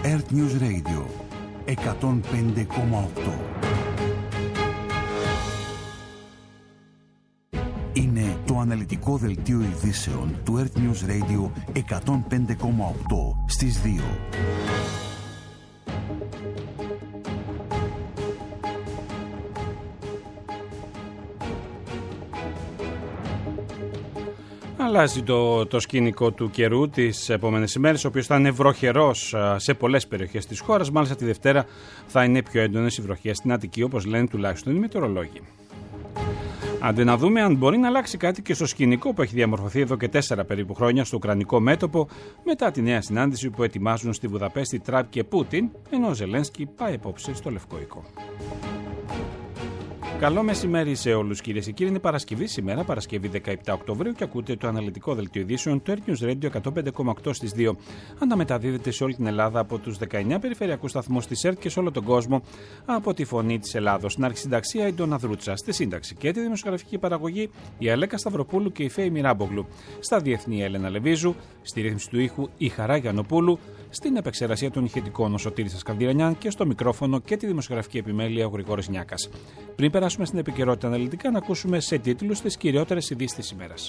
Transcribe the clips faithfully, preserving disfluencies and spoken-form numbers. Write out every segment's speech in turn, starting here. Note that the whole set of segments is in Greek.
Earth News Radio εκατόν πέντε κόμμα οκτώ. Είναι το αναλυτικό δελτίο ειδήσεων του Earth News Radio εκατόν πέντε κόμμα οκτώ στις δύο. Αλλάζει το, το σκηνικό του καιρού τις επόμενες ημέρες, ο οποίος θα είναι βροχερός σε πολλές περιοχές της χώρας. Μάλιστα τη Δευτέρα θα είναι πιο έντονες οι βροχές στην Αττική, όπως λένε τουλάχιστον οι μετεωρολόγοι. Άντε να δούμε αν μπορεί να αλλάξει κάτι και στο σκηνικό που έχει διαμορφωθεί εδώ και τέσσερα περίπου χρόνια στο ουκρανικό μέτωπο, μετά τη νέα συνάντηση που ετοιμάζουν στη Βουδαπέστη Τραμπ και Πούτιν, ενώ ο Ζελένσκι πάει απόψε στο Λευκό Οίκο. Καλό μεσημέρι σε όλους, κυρίες και κύριοι. Είναι Παρασκευή σήμερα, Παρασκευή δεκαεπτά Οκτωβρίου, και ακούτε το αναλυτικό δελτίο ειδήσεων του Earth News Radio εκατόν πέντε κόμμα οκτώ στις δύο. Αναμεταδίδεται σε όλη την Ελλάδα από τους δεκαεννιά περιφερειακούς σταθμούς της ΕΡΤ και σε όλο τον κόσμο από τη Φωνή της Ελλάδος. Στην αρχισυνταξία η Ντόνα Δρούτσα, στη σύνταξη και τη δημοσιογραφική παραγωγή η Αλέκα Σταυροπούλου και η Φέη Μιράμπογλου. Στα διεθνή Έλενα Λεβίζου, στη ρύθμιση του ήχου η Χαρά Γιαννοπούλου, στην επεξεργασία των ηχητικών ο Σωτήρης Ασκανδυρανιάν και στο μικρόφωνο και τη δημοσιογραφική επιμέλεια ο Γρηγόρης Νιάκας. Πριν περάσουμε στην επικαιρότητα αναλυτικά, να ακούσουμε σε τίτλους τις κυριότερες ειδήσεις της ημέρας.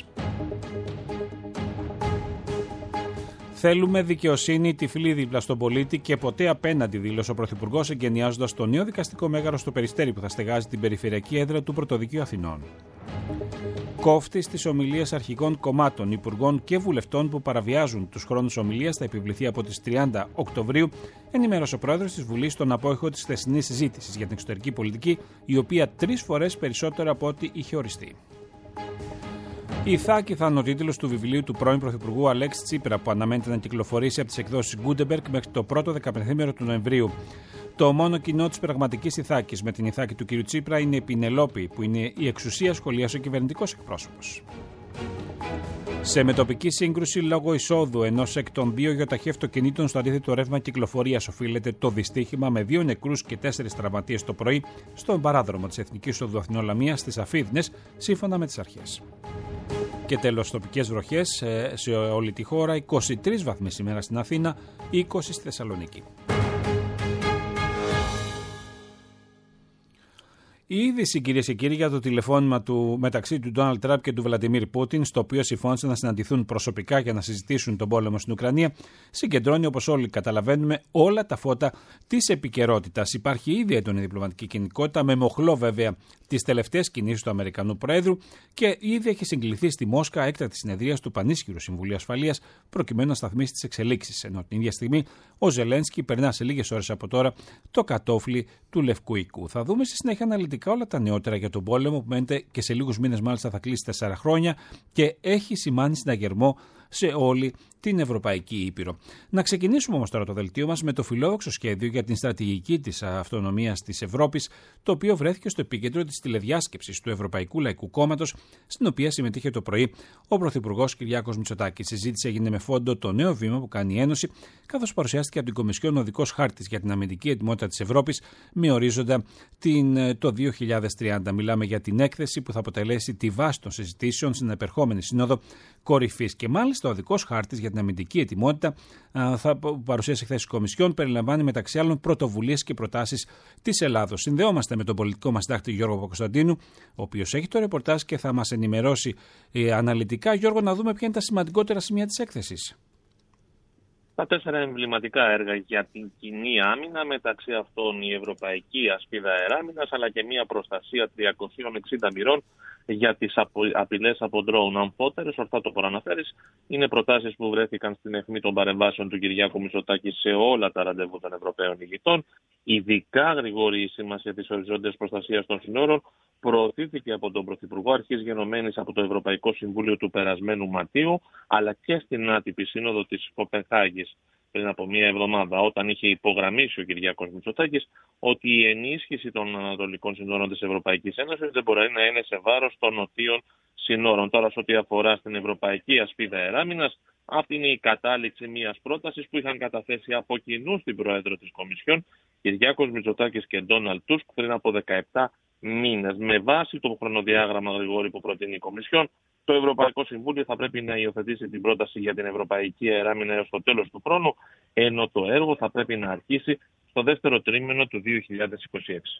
Θέλουμε δικαιοσύνη τυφλή δίπλα στον πολίτη και ποτέ απέναντι, δήλωσε ο Πρωθυπουργός, εγκαινιάζοντας το νέο δικαστικό μέγαρο στο Περιστέρι που θα στεγάζει την περιφερειακή έδρα του Πρωτοδικείου Αθηνών. Κόφτη στις ομιλίες αρχικών κομμάτων, υπουργών και βουλευτών που παραβιάζουν τους χρόνους ομιλίας θα επιβληθεί από τις τριάντα Οκτωβρίου, ενημέρωσε ο πρόεδρος της Βουλής στον απόϊχο της χθεσινής συζήτησης για την εξωτερική πολιτική, η οποία τρεις φορές περισσότερο από ό,τι είχε οριστεί. Η Θάκη θα είναι ο τίτλος του βιβλίου του πρώην Πρωθυπουργού Αλέξη Τσίπρα, που αναμένεται να κυκλοφορήσει από τις εκδόσεις Gutenberg μέχρι το πρώτο δεκαπενθήμερο του Νοεμβρίου. Το μόνο κοινό της πραγματικής Ιθάκης με την Ιθάκη του κ. Τσίπρα είναι η Πινελόπη, που είναι η εξουσία σχολίασε ο κυβερνητικός εκπρόσωπος. Σε μετοπική σύγκρουση λόγω εισόδου ενός εκ των δύο γεωταχή αυτοκινήτων στο αντίθετο ρεύμα κυκλοφορίας οφείλεται το δυστύχημα με δύο νεκρούς και τέσσερις τραυματίες το πρωί στον παράδρομο της Εθνικής Οδού Αθηνών Λαμίας στις Αφίδνες, σύμφωνα με τις αρχές. Και τέλος, τοπικές βροχές σε όλη τη χώρα, είκοσι τρεις βαθμοί σήμερα στην Αθήνα, είκοσι στη Θεσσαλονίκη. Η είδηση, κυρίες και κύριοι, για το τηλεφώνημα του μεταξύ του Ντόναλντ Τραμπ και του Βλαντιμίρ Πούτιν, στο οποίο συμφώνησαν να συναντηθούν προσωπικά για να συζητήσουν τον πόλεμο στην Ουκρανία, συγκεντρώνει, όπως όλοι καταλαβαίνουμε, όλα τα φώτα της επικαιρότητας. Υπάρχει ήδη έντονη διπλωματική κινητικότητα, με μοχλό βέβαια τις τελευταίες κινήσεις του Αμερικανού Προέδρου, και ήδη έχει συγκληθεί στη Μόσχα έκτακτη συνεδρίας του Πανίσχυρου Συμβουλίου Ασφαλείας, προκειμένου να σταθμίσει τις εξελίξεις. Ενώ την ίδια στιγμή ο Ζελένσκι περνά σε λίγες ώρες από τώρα το κατόφλι του Λευκού Οικού. Θα δούμε στη συνέχεια αναλυτικά όλα τα νεότερα για τον πόλεμο, που μένετε και σε λίγους μήνες μάλιστα θα κλείσει τέσσερα χρόνια και έχει σημάνει συναγερμό σε όλη την Ευρωπαϊκή Ήπειρο. Να ξεκινήσουμε όμως τώρα το δελτίο μας με το φιλόδοξο σχέδιο για την στρατηγική της αυτονομίας της Ευρώπης, το οποίο βρέθηκε στο επίκεντρο της τηλεδιάσκεψης του Ευρωπαϊκού Λαϊκού Κόμματος, στην οποία συμμετείχε το πρωί ο Πρωθυπουργός Κυριάκος Μητσοτάκης. Η συζήτηση έγινε με φόντο το νέο βήμα που κάνει η Ένωση, καθώς παρουσιάστηκε από την Κομισιόν ο οδικός χάρτης για την αμυντική ετοιμότητα της Ευρώπης με ορίζοντα την, το δύο χιλιάδες τριάντα. Μιλάμε για την έκθεση που θα αποτελέσει τη βάση των συζητήσεων στην επερχόμενη Σύνοδο Κορυφής. Και μάλιστα ο οδικός χάρτης για την αμυντική ετοιμότητα θα παρουσίασε χθες η Κομισιόν, περιλαμβάνει μεταξύ άλλων πρωτοβουλίες και προτάσεις της Ελλάδος. Συνδεόμαστε με τον πολιτικό μας συντάκτη Γιώργο Παπακοσταντίνου, ο οποίος έχει το ρεπορτάζ και θα μας ενημερώσει ε, αναλυτικά. Γιώργο, να δούμε ποια είναι τα σημαντικότερα σημεία της έκθεσης. Τα τέσσερα εμβληματικά έργα για την κοινή άμυνα, μεταξύ αυτών η Ευρωπαϊκή Ασπίδα Αεράμινας, αλλά και μια προστασία τριακοσίων εξήντα μοιρών για τις απειλές από ντρόουν αμφότερες. Ορθά το προαναφέρεις. Είναι προτάσεις που βρέθηκαν στην αιχμή των παρεμβάσεων του Κυριάκου Μητσοτάκη σε όλα τα ραντεβού των Ευρωπαίων ηγητών. Ειδικά, Γρηγόρη, η σημασία της οριζόντιας προστασίας των συνόρων προωθήθηκε από τον Πρωθυπουργό αρχής γενομένης από το Ευρωπαϊκό Συμβούλιο του περασμένου Μαρτίου, αλλά και στην άτυπη σύνοδο της Κοπενχάγης πριν από μία εβδομάδα, όταν είχε υπογραμμίσει ο Κυριάκος Μητσοτάκης ότι η ενίσχυση των ανατολικών συνόρων της Ευρωπαϊκής Ένωσης δεν μπορεί να είναι σε βάρος των νοτίων συνόρων. Τώρα, σε ό,τι αφορά στην Ευρωπαϊκή Ασπίδα Αεράμινας, αυτή είναι η κατάληξη μιας πρότασης που είχαν καταθέσει από κοινού στην Πρόεδρο της Κομισιόν, Κυριάκος Μητσοτάκης και Ντόναλντ Τούσκ, πριν από δεκαεπτά μήνες. Με βάση το χρονοδιάγραμμα, Γρηγόρη, που προτείνει η Κομισιόν, Το Ευρωπαϊκό Συμβούλιο θα πρέπει να υιοθετήσει την πρόταση για την Ευρωπαϊκή Αεράμινα έως το τέλος του χρόνου, ενώ το έργο θα πρέπει να αρχίσει στο δεύτερο τρίμηνο του δύο χιλιάδες είκοσι έξι.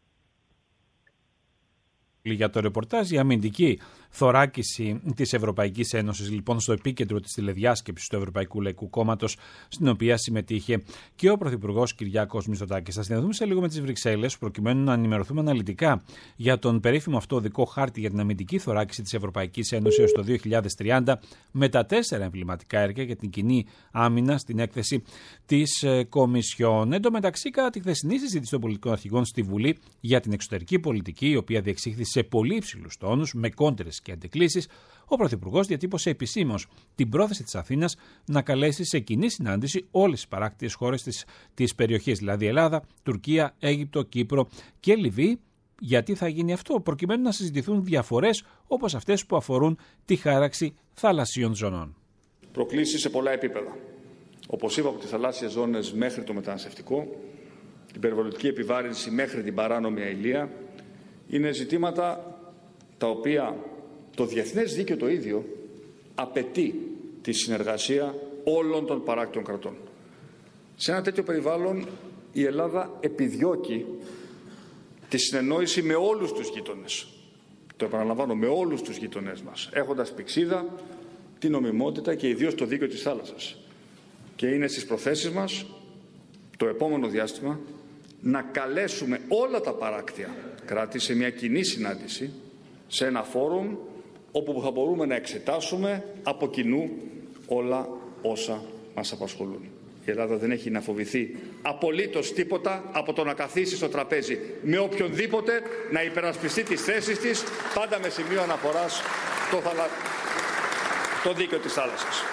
Για το ρεπορτάζ, η αμυντική θωράκιση της Ευρωπαϊκής Ένωσης, λοιπόν, στο επίκεντρο της τηλεδιάσκεψης του Ευρωπαϊκού Λαϊκού Κόμματος, στην οποία συμμετείχε και ο Πρωθυπουργός Κυριάκος Μητσοτάκης. Θα συνδεθούμε σε λίγο με τις Βρυξέλλες, προκειμένου να ενημερωθούμε αναλυτικά για τον περίφημο αυτό οδικό χάρτη για την αμυντική θωράκιση της Ευρωπαϊκής Ένωσης έως το δύο χιλιάδες τριάντα, με τα τέσσερα εμβληματικά έργα για την κοινή άμυνα στην έκθεση της Κομισιόν. Εν τω μεταξύ, κατά τη χθεσινή συζήτηση των πολιτικών αρχηγών στη Βουλή για την εξωτερική πολιτική, η οποία διεξήχθη σε πολύ υψηλούς τόνους, με κόντρες και αντικλήσεις, ο Πρωθυπουργός διατύπωσε επισήμως την πρόθεση της Αθήνας να καλέσει σε κοινή συνάντηση όλες τις παράκτιες χώρες της, της περιοχής, δηλαδή Ελλάδα, Τουρκία, Αίγυπτο, Κύπρο και Λιβύη. Γιατί θα γίνει αυτό? Προκειμένου να συζητηθούν διαφορές όπως αυτές που αφορούν τη χάραξη θαλασσίων ζωνών. Προκλήσεις σε πολλά επίπεδα. Όπως είπα, από τις θαλάσσιες ζώνες μέχρι το μεταναστευτικό, την περιβαλλοντική επιβάρυνση μέχρι την παράνομη αηλεία, είναι ζητήματα τα οποία το διεθνές δίκαιο το ίδιο απαιτεί τη συνεργασία όλων των παράκτιων κρατών. Σε ένα τέτοιο περιβάλλον η Ελλάδα επιδιώκει τη συνεννόηση με όλους τους γείτονες. Το επαναλαμβάνω, με όλους τους γείτονές μας, έχοντας πηξίδα την νομιμότητα και ιδίως το δίκαιο της θάλασσας. Και είναι στις προθέσεις μας το επόμενο διάστημα να καλέσουμε όλα τα παράκτια κράτη σε μια κοινή συνάντηση, σε ένα φόρουμ όπου θα μπορούμε να εξετάσουμε από κοινού όλα όσα μας απασχολούν. Η Ελλάδα δεν έχει να φοβηθεί απολύτως τίποτα από το να καθίσει στο τραπέζι με οποιονδήποτε, να υπερασπιστεί τις θέσεις της, πάντα με σημείο αναφοράς το, θαλα... το δίκαιο της θάλασσας.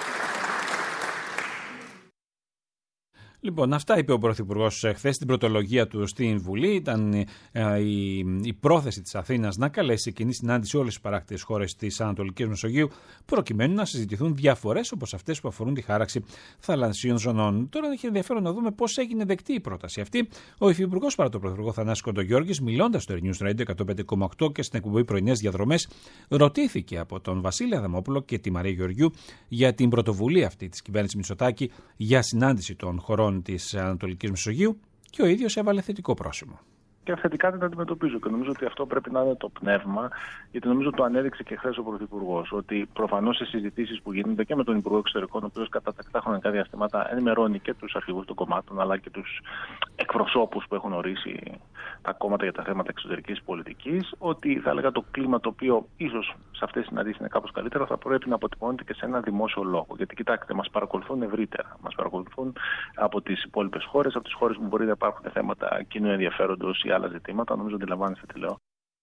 Λοιπόν, αυτά είπε ο Πρωθυπουργός χθες στην πρωτολογία του στην Βουλή. Ήταν ε, η, η πρόθεση της Αθήνας να καλέσει κοινή συνάντηση όλες τις παράκτιες χώρες της Ανατολικής Μεσογείου, προκειμένου να συζητηθούν διαφορές όπως αυτές που αφορούν τη χάραξη θαλασσίων ζωνών. Τώρα έχει ενδιαφέρον να δούμε πώς έγινε δεκτή η πρόταση αυτή. Ο Υφυπουργός παρά τον Πρωθυπουργό Θανάση Κοντογιώργης, μιλώντας στο News Radio εκατόν πέντε κόμμα οκτώ και στην εκπομπή Πρωινές Διαδρομές, ρωτήθηκε από τον Βασίλη Αδαμόπουλο και τη Μαρία Γεωργιού για την πρωτοβουλία αυτή της κυβέρνησης Μητσοτάκη για συνάντηση των χωρών της Ανατολικής Μεσογείου και ο ίδιος έβαλε θετικό πρόσημο. Και θετικά δεν τα αντιμετωπίζω και νομίζω ότι αυτό πρέπει να είναι το πνεύμα, γιατί νομίζω το ανέδειξε και χθες ο Πρωθυπουργός, ότι προφανώς σε συζητήσεις που γίνονται και με τον Υπουργό Εξωτερικών, ο οποίος κατά τακτά χρονικά διαστήματα ενημερώνει και τους αρχηγούς των κομμάτων αλλά και τους εκπροσώπους που έχουν ορίσει τα κόμματα για τα θέματα εξωτερικής πολιτικής, ότι θα έλεγα το κλίμα το οποίο ίσως σε αυτές τις συναντήσεις είναι κάπως καλύτερα, θα πρέπει να αποτυπώνεται και σε ένα δημόσιο λόγο. Γιατί κοιτάξτε, μας παρακολουθούν ευρύτερα. Μας παρακολουθούν από τις υπόλοιπες χώρες, από τις χώρες που μπορεί να υπάρχουν θέματα κοινού ενδιαφέροντος ή άλλα ζητήματα. Νομίζω ότι λαμβάνεστε τι λέω.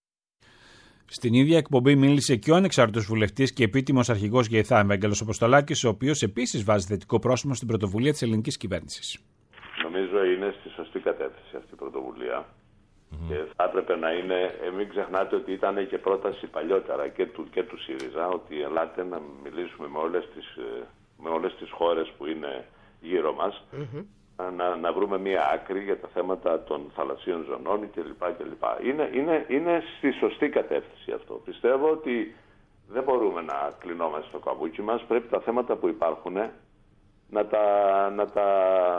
Στην ίδια εκπομπή μίλησε και ο ανεξάρτητος βουλευτής και επίτιμος αρχηγός ΓΕΘΑ, Ευάγγελος Αποστολάκης, ο οποίος επίσης βάζει θετικό πρόσημο στην πρωτοβουλία της ελληνικής κυβέρνησης. Νομίζω είναι στη σωστή κατεύθυνση αυτή η πρωτοβουλία. Mm-hmm. Και θα έπρεπε να είναι, ε, μην ξεχνάτε ότι ήταν και πρόταση παλιότερα και του, και του ΣΥΡΙΖΑ, ότι ελάτε να μιλήσουμε με όλες τις, με όλες τις χώρες που είναι γύρω μας, mm-hmm. να, να βρούμε μία άκρη για τα θέματα των θαλασσίων ζωνών κλπ. κλπ. Είναι, είναι, είναι στη σωστή κατεύθυνση αυτό. Πιστεύω ότι δεν μπορούμε να κλεινόμαστε στο καμπούκι μας, πρέπει τα θέματα που υπάρχουν να τα... Να τα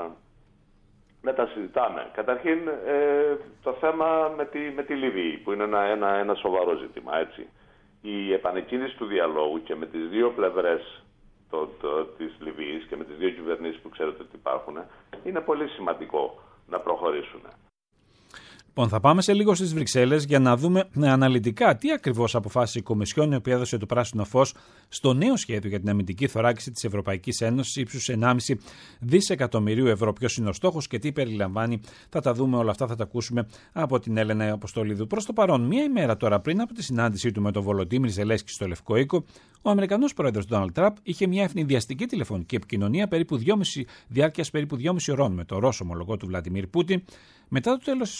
να τα συζητάμε. Καταρχήν ε, το θέμα με τη, με τη Λιβύη, που είναι ένα, ένα, ένα σοβαρό ζήτημα, έτσι. Η επανεκκίνηση του διαλόγου και με τις δύο πλευρές το, το, της Λιβύης και με τις δύο κυβερνήσεις που ξέρετε ότι υπάρχουν, είναι πολύ σημαντικό να προχωρήσουν. Λοιπόν, θα πάμε σε λίγο στις Βρυξέλλες για να δούμε αναλυτικά τι ακριβώς αποφάσισε η Κομισιόν, η οποία έδωσε το πράσινο φως στο νέο σχέδιο για την αμυντική θωράκιση της Ευρωπαϊκής Ένωσης ύψους ενάμιση δισεκατομμυρίου ευρώ. Ποιος είναι ο στόχος και τι περιλαμβάνει, θα τα δούμε όλα αυτά, θα τα ακούσουμε από την Έλενα Αποστολίδου. Προς το παρόν, μία ημέρα τώρα πριν από τη συνάντησή του με τον Βολοντίμιρ Ζελένσκι στο Λευκό Οίκο, ο Αμερικανός πρόεδρος Ντόναλντ Τραμπ είχε μια ευνηδιαστική τηλεφωνική επικοινωνία περίπου διάρκειας περίπου δυόμιση ωρών με τον Ρώσο ομολογό του Βλαντιμίρ Πούτιν, μετά το τέλος της οποίας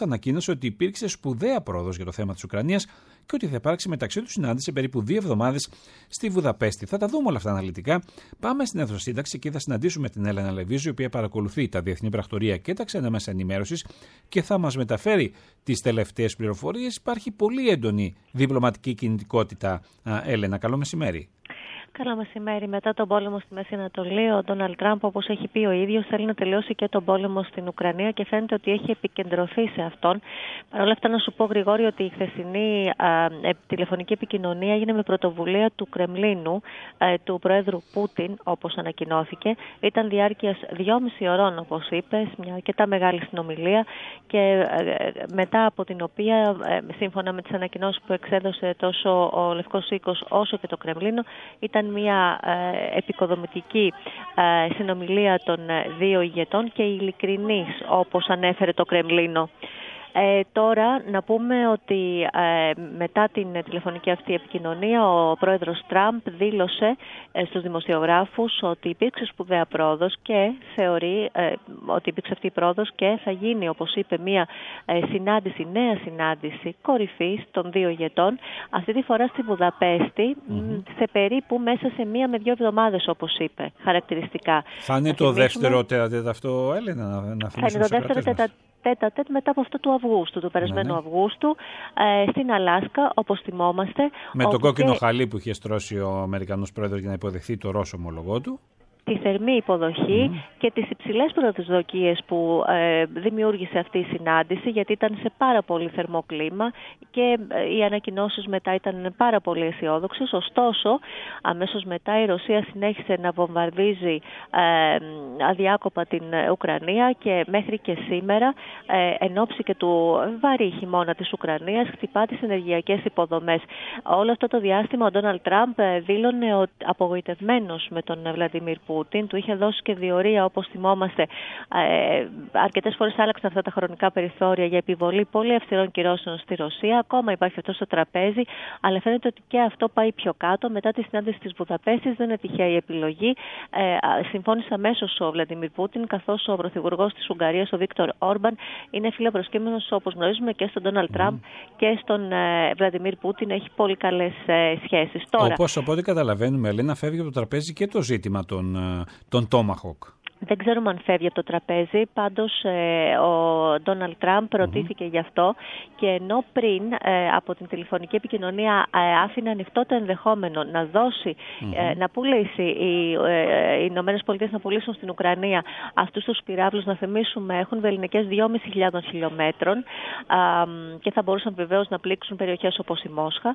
ανακοίνωσε ότι υπήρξε σπουδαία πρόοδος για το θέμα της Ουκρανίας και ότι θα υπάρξει μεταξύ του συνάντηση σε περίπου δύο εβδομάδες στη Βουδαπέστη. Θα τα δούμε όλα αυτά αναλυτικά. Πάμε στην αίθουσα σύνταξη και θα συναντήσουμε την Έλενα Λεβίζου, η οποία παρακολουθεί τα διεθνή πρακτορία και τα ξένα μέσα ενημέρωσης και θα μας μεταφέρει τις τελευταίες πληροφορίες. Υπάρχει πολύ έντονη διπλωματική κινητικότητα. Α, Έλενα, καλό μεσημέρι. Καλό μεσημέρι. Μετά τον πόλεμο στη Μέση Ανατολή, ο Ντόναλντ Τραμπ, όπως έχει πει ο ίδιος, θέλει να τελειώσει και τον πόλεμο στην Ουκρανία και φαίνεται ότι έχει επικεντρωθεί σε αυτόν. Παρ' όλα αυτά, να σου πω, Γρηγόρη, ότι η χθεσινή α, ε, τηλεφωνική επικοινωνία έγινε με πρωτοβουλία του Κρεμλίνου, ε, του Προέδρου Πούτιν, όπως ανακοινώθηκε. Ήταν διάρκειας δυόμιση ωρών, όπως είπες, μια αρκετά μεγάλη συνομιλία και ε, μετά από την οποία, ε, σύμφωνα με τις ανακοινώσεις που εξέδωσε τόσο ο Λευκός Οίκος όσο και το Κρεμλίνο, ήταν μια ε, επικοδομητική ε, συνομιλία των δύο ηγετών και ειλικρινής, όπως ανέφερε το Κρεμλίνο. Ε, τώρα να πούμε ότι ε, μετά την τηλεφωνική αυτή επικοινωνία ο πρόεδρος Τραμπ δήλωσε ε, στους δημοσιογράφους ότι υπήρξε σπουδαία πρόοδος και θεωρεί ε, ότι υπήρξε αυτή η πρόοδος και θα γίνει, όπως είπε, μια ε, συνάντηση, νέα συνάντηση κορυφής των δύο ηγετών, αυτή τη φορά στη Βουδαπέστη, mm-hmm. σε περίπου μέσα σε μία με δύο εβδομάδες, όπως είπε χαρακτηριστικά. Θα είναι το δεύτερο τέταρτο αυτό, Έλενα, να, να θα είναι το δεύτερο τέταρτο τέτα τέτ μετά από αυτό του Αυγούστου, του περασμένου ναι, ναι. Αυγούστου, ε, στην Αλάσκα, όπως θυμόμαστε. Με τον κόκκινο και... χαλί που είχε στρώσει ο Αμερικανός πρόεδρος για να υποδεχθεί το Ρώσο ομολογό του. Τη θερμή υποδοχή mm. και τις υψηλές προσδοκίες που ε, δημιούργησε αυτή η συνάντηση, γιατί ήταν σε πάρα πολύ θερμό κλίμα και ε, οι ανακοινώσεις μετά ήταν πάρα πολύ αισιόδοξες. Ωστόσο, αμέσως μετά η Ρωσία συνέχισε να βομβαρδίζει ε, αδιάκοπα την Ουκρανία και μέχρι και σήμερα, ε, εν ώψη και του βαρύ χειμώνα της Ουκρανίας, χτυπά τις ενεργειακές υποδομές. Όλο αυτό το διάστημα ο Ντόναλντ Τραμπ δήλωνε ότι απογοητευμένος με τον Βλαντιμίρ Πούτιν. Του είχε δώσει και διορία, όπως θυμόμαστε, ε, αρκετές φορές άλλαξαν αυτά τα χρονικά περιθώρια για επιβολή πολύ αυστηρών κυρώσεων στη Ρωσία. Ακόμα υπάρχει αυτό στο τραπέζι, αλλά φαίνεται ότι και αυτό πάει πιο κάτω. Μετά τη συνάντηση της Βουδαπέστης δεν είναι τυχαία η επιλογή. Ε, συμφώνησε αμέσως ο Βλαντιμίρ Πούτιν, καθώς ο πρωθυπουργός της Ουγγαρίας, ο Βίκτορ Όρμπαν, είναι φιλοπροσκύμενος, όπως γνωρίζουμε, και στον Ντόναλντ Τραμπ mm. και στον ε, Βλαντιμίρ Πούτιν. Έχει πολύ καλές ε, σχέσεις. Τώρα, όπως από ό,τι καταλαβαίνουμε, Ελένα, φεύγει από το τραπέζι και το ζήτημα των τον Tomahawk. Δεν ξέρουμε αν φεύγει από το τραπέζι, πάντως ε, ο Ντόναλντ Τραμπ ρωτήθηκε mm-hmm. γι' αυτό και ενώ πριν ε, από την τηλεφωνική επικοινωνία ε, άφηνε ανοιχτό το ενδεχόμενο να δώσει, mm-hmm. ε, να πουλήσει οι, ε, οι Ηνωμένες Πολιτείες να πουλήσουν στην Ουκρανία αυτούς τους πυράβλους, να θυμίσουμε έχουν βεληνικές δυόμισι χιλιάδες χιλιόμετρων ε, και θα μπορούσαν βεβαίως να πλήξουν περιοχές όπως η Μόσχα.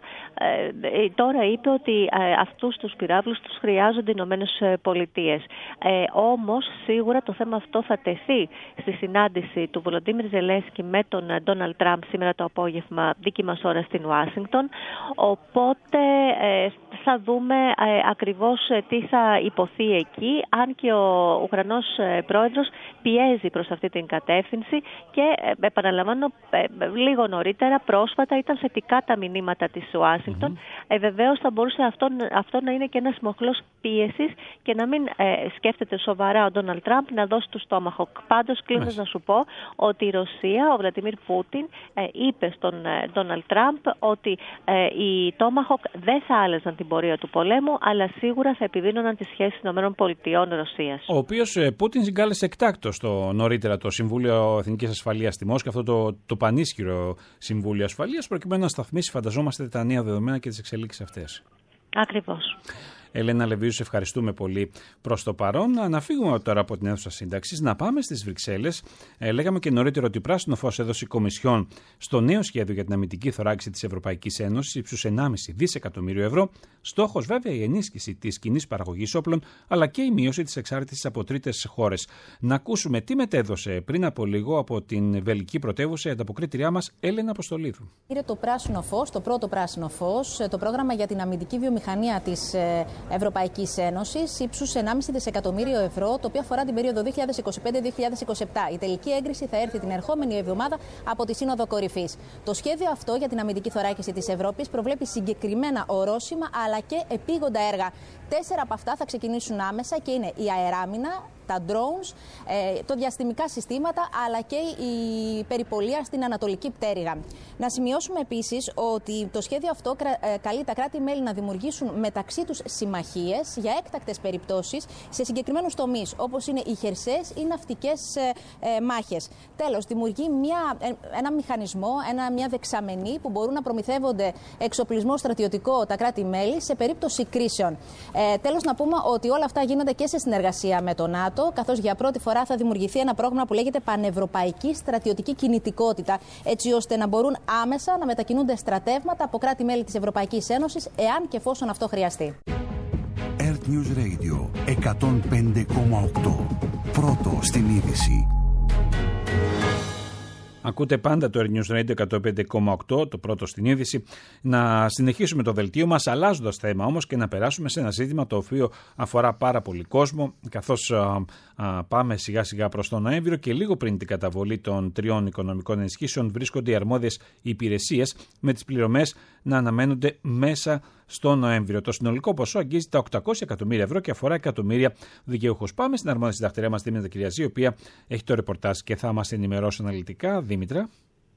Ε, τώρα είπε ότι ε, αυτούς τους πυράβλους τους χρειάζονται οι Ηνωμένες Πολιτείες. Ε, όμως σίγουρα το θέμα αυτό θα τεθεί στη συνάντηση του Βολοντίμιρ Ζελένσκι με τον Ντόναλντ Τραμπ σήμερα το απόγευμα δική μας ώρα στην Ουάσιγκτον. Οπότε ε, θα δούμε ε, ακριβώς τι θα υποθεί εκεί, αν και ο Ουκρανός ε, πρόεδρος πιέζει προς αυτή την κατεύθυνση και ε, επαναλαμβάνω ε, λίγο νωρίτερα πρόσφατα ήταν θετικά τα μηνύματα της Ουάσιγκτον. Mm-hmm. Ε, βεβαίως θα μπορούσε αυτό, αυτό να είναι και ένας μοχλός πίεσης και να μην ε, σκέφτεται σοβαρά ο Ντόναλντ Τραμπ να δώσει του Tomahawk. Πάντως, κλείνοντας να σου πω ότι η Ρωσία, ο Βλαντιμίρ Πούτιν, ε, είπε στον Ντόναλντ Τραμπ ότι ε, οι Tomahawk δεν θα άλλαζαν την πορεία του πολέμου, αλλά σίγουρα θα επιδίνωναν τις σχέσεις ΗΠΑ-Ρωσίας. Ο οποίος ε, Πούτιν συγκάλεσε εκτάκτως το νωρίτερα το Συμβούλιο Εθνικής Ασφαλείας στη Μόσχα, αυτό το, το πανίσχυρο Συμβούλιο Ασφαλείας, προκειμένου να σταθμίσει, φανταζόμαστε, τα νέα δεδομένα και τις εξελίξεις αυτές. Ακριβώς. Ελένα Λεβίζου, σε ευχαριστούμε πολύ προς το παρόν. Να φύγουμε τώρα από την αίθουσα σύνταξης, να πάμε στις Βρυξέλλες. Ε, λέγαμε και νωρίτερα ότι πράσινο φως έδωσε η Κομισιόν στο νέο σχέδιο για την αμυντική θωράκιση της Ευρωπαϊκής Ένωσης ύψους ενάμιση δισεκατομμύριο ευρώ. Στόχος, βέβαια, η ενίσχυση της κοινής παραγωγής όπλων, αλλά και η μείωση της εξάρτησης από τρίτες χώρες. Να ακούσουμε τι μετέδωσε πριν από λίγο από την βελγική πρωτεύουσα η ανταποκρίτριά μας Έλενα Αποστολίδου. Είναι το πράσινο φως, το πρώτο πράσινο φως, το πρόγραμμα για την αμυντική βιομηχανία της Ευρωπαϊκής Ένωσης ύψους ενάμιση δισεκατομμύριο ευρώ, το οποίο αφορά την περίοδο δύο χιλιάδες είκοσι πέντε με δύο χιλιάδες είκοσι επτά. Η τελική έγκριση θα έρθει την ερχόμενη εβδομάδα από τη Σύνοδο Κορυφής. Το σχέδιο αυτό για την αμυντική θωράκιση της Ευρώπης προβλέπει συγκεκριμένα ορόσημα αλλά και επίγοντα έργα. Τέσσερα από αυτά θα ξεκινήσουν άμεσα και είναι η αεράμινα, τα drones, το διαστημικά συστήματα, αλλά και η περιπολία στην Ανατολική Πτέρυγα. Να σημειώσουμε επίσης ότι το σχέδιο αυτό καλεί τα κράτη-μέλη να δημιουργήσουν μεταξύ τους συμμαχίες για έκτακτες περιπτώσεις σε συγκεκριμένους τομείς, όπως είναι οι χερσαίες ή ναυτικές μάχες. Τέλος, δημιουργεί μια, ένα μηχανισμό, ένα, μια δεξαμενή που μπορούν να προμηθεύονται εξοπλισμό στρατιωτικό τα κράτη-μέλη σε περίπτωση κρίσεων. Ε, τέλος, να πούμε ότι όλα αυτά γίνονται και σε συνεργασία με το ΝΑΤΟ, καθώς για πρώτη φορά θα δημιουργηθεί ένα πρόγραμμα που λέγεται Πανευρωπαϊκή Στρατιωτική Κινητικότητα, έτσι ώστε να μπορούν άμεσα να μετακινούνται στρατεύματα από κράτη-μέλη της Ευρωπαϊκής Ένωσης, εάν και εφόσον αυτό χρειαστεί. Earth News Radio εκατόν πέντε κόμμα οκτώ. Πρώτο στην είδηση. Ακούτε πάντα το Earth News Radio εκατόν πέντε κόμμα οκτώ, το πρώτο στην είδηση. Να συνεχίσουμε το δελτίο μας, αλλάζοντας θέμα όμως, και να περάσουμε σε ένα ζήτημα το οποίο αφορά πάρα πολύ κόσμο, καθώς α, α, πάμε σιγά σιγά προς τον Νοέμβριο και λίγο πριν την καταβολή των τριών οικονομικών ενισχύσεων βρίσκονται οι αρμόδιες υπηρεσίες με τις πληρωμές να αναμένονται μέσα στο Νοέμβριο. Το συνολικό ποσό αγγίζει τα οκτακόσια εκατομμύρια ευρώ και αφορά εκατομμύρια δικαιούχους. Πάμε στην αρμόδια συντακτηρία μας, Δήμητρα Κυριαζή, η οποία έχει το ρεπορτάζ και θα μας ενημερώσει αναλυτικά. Δήμητρα.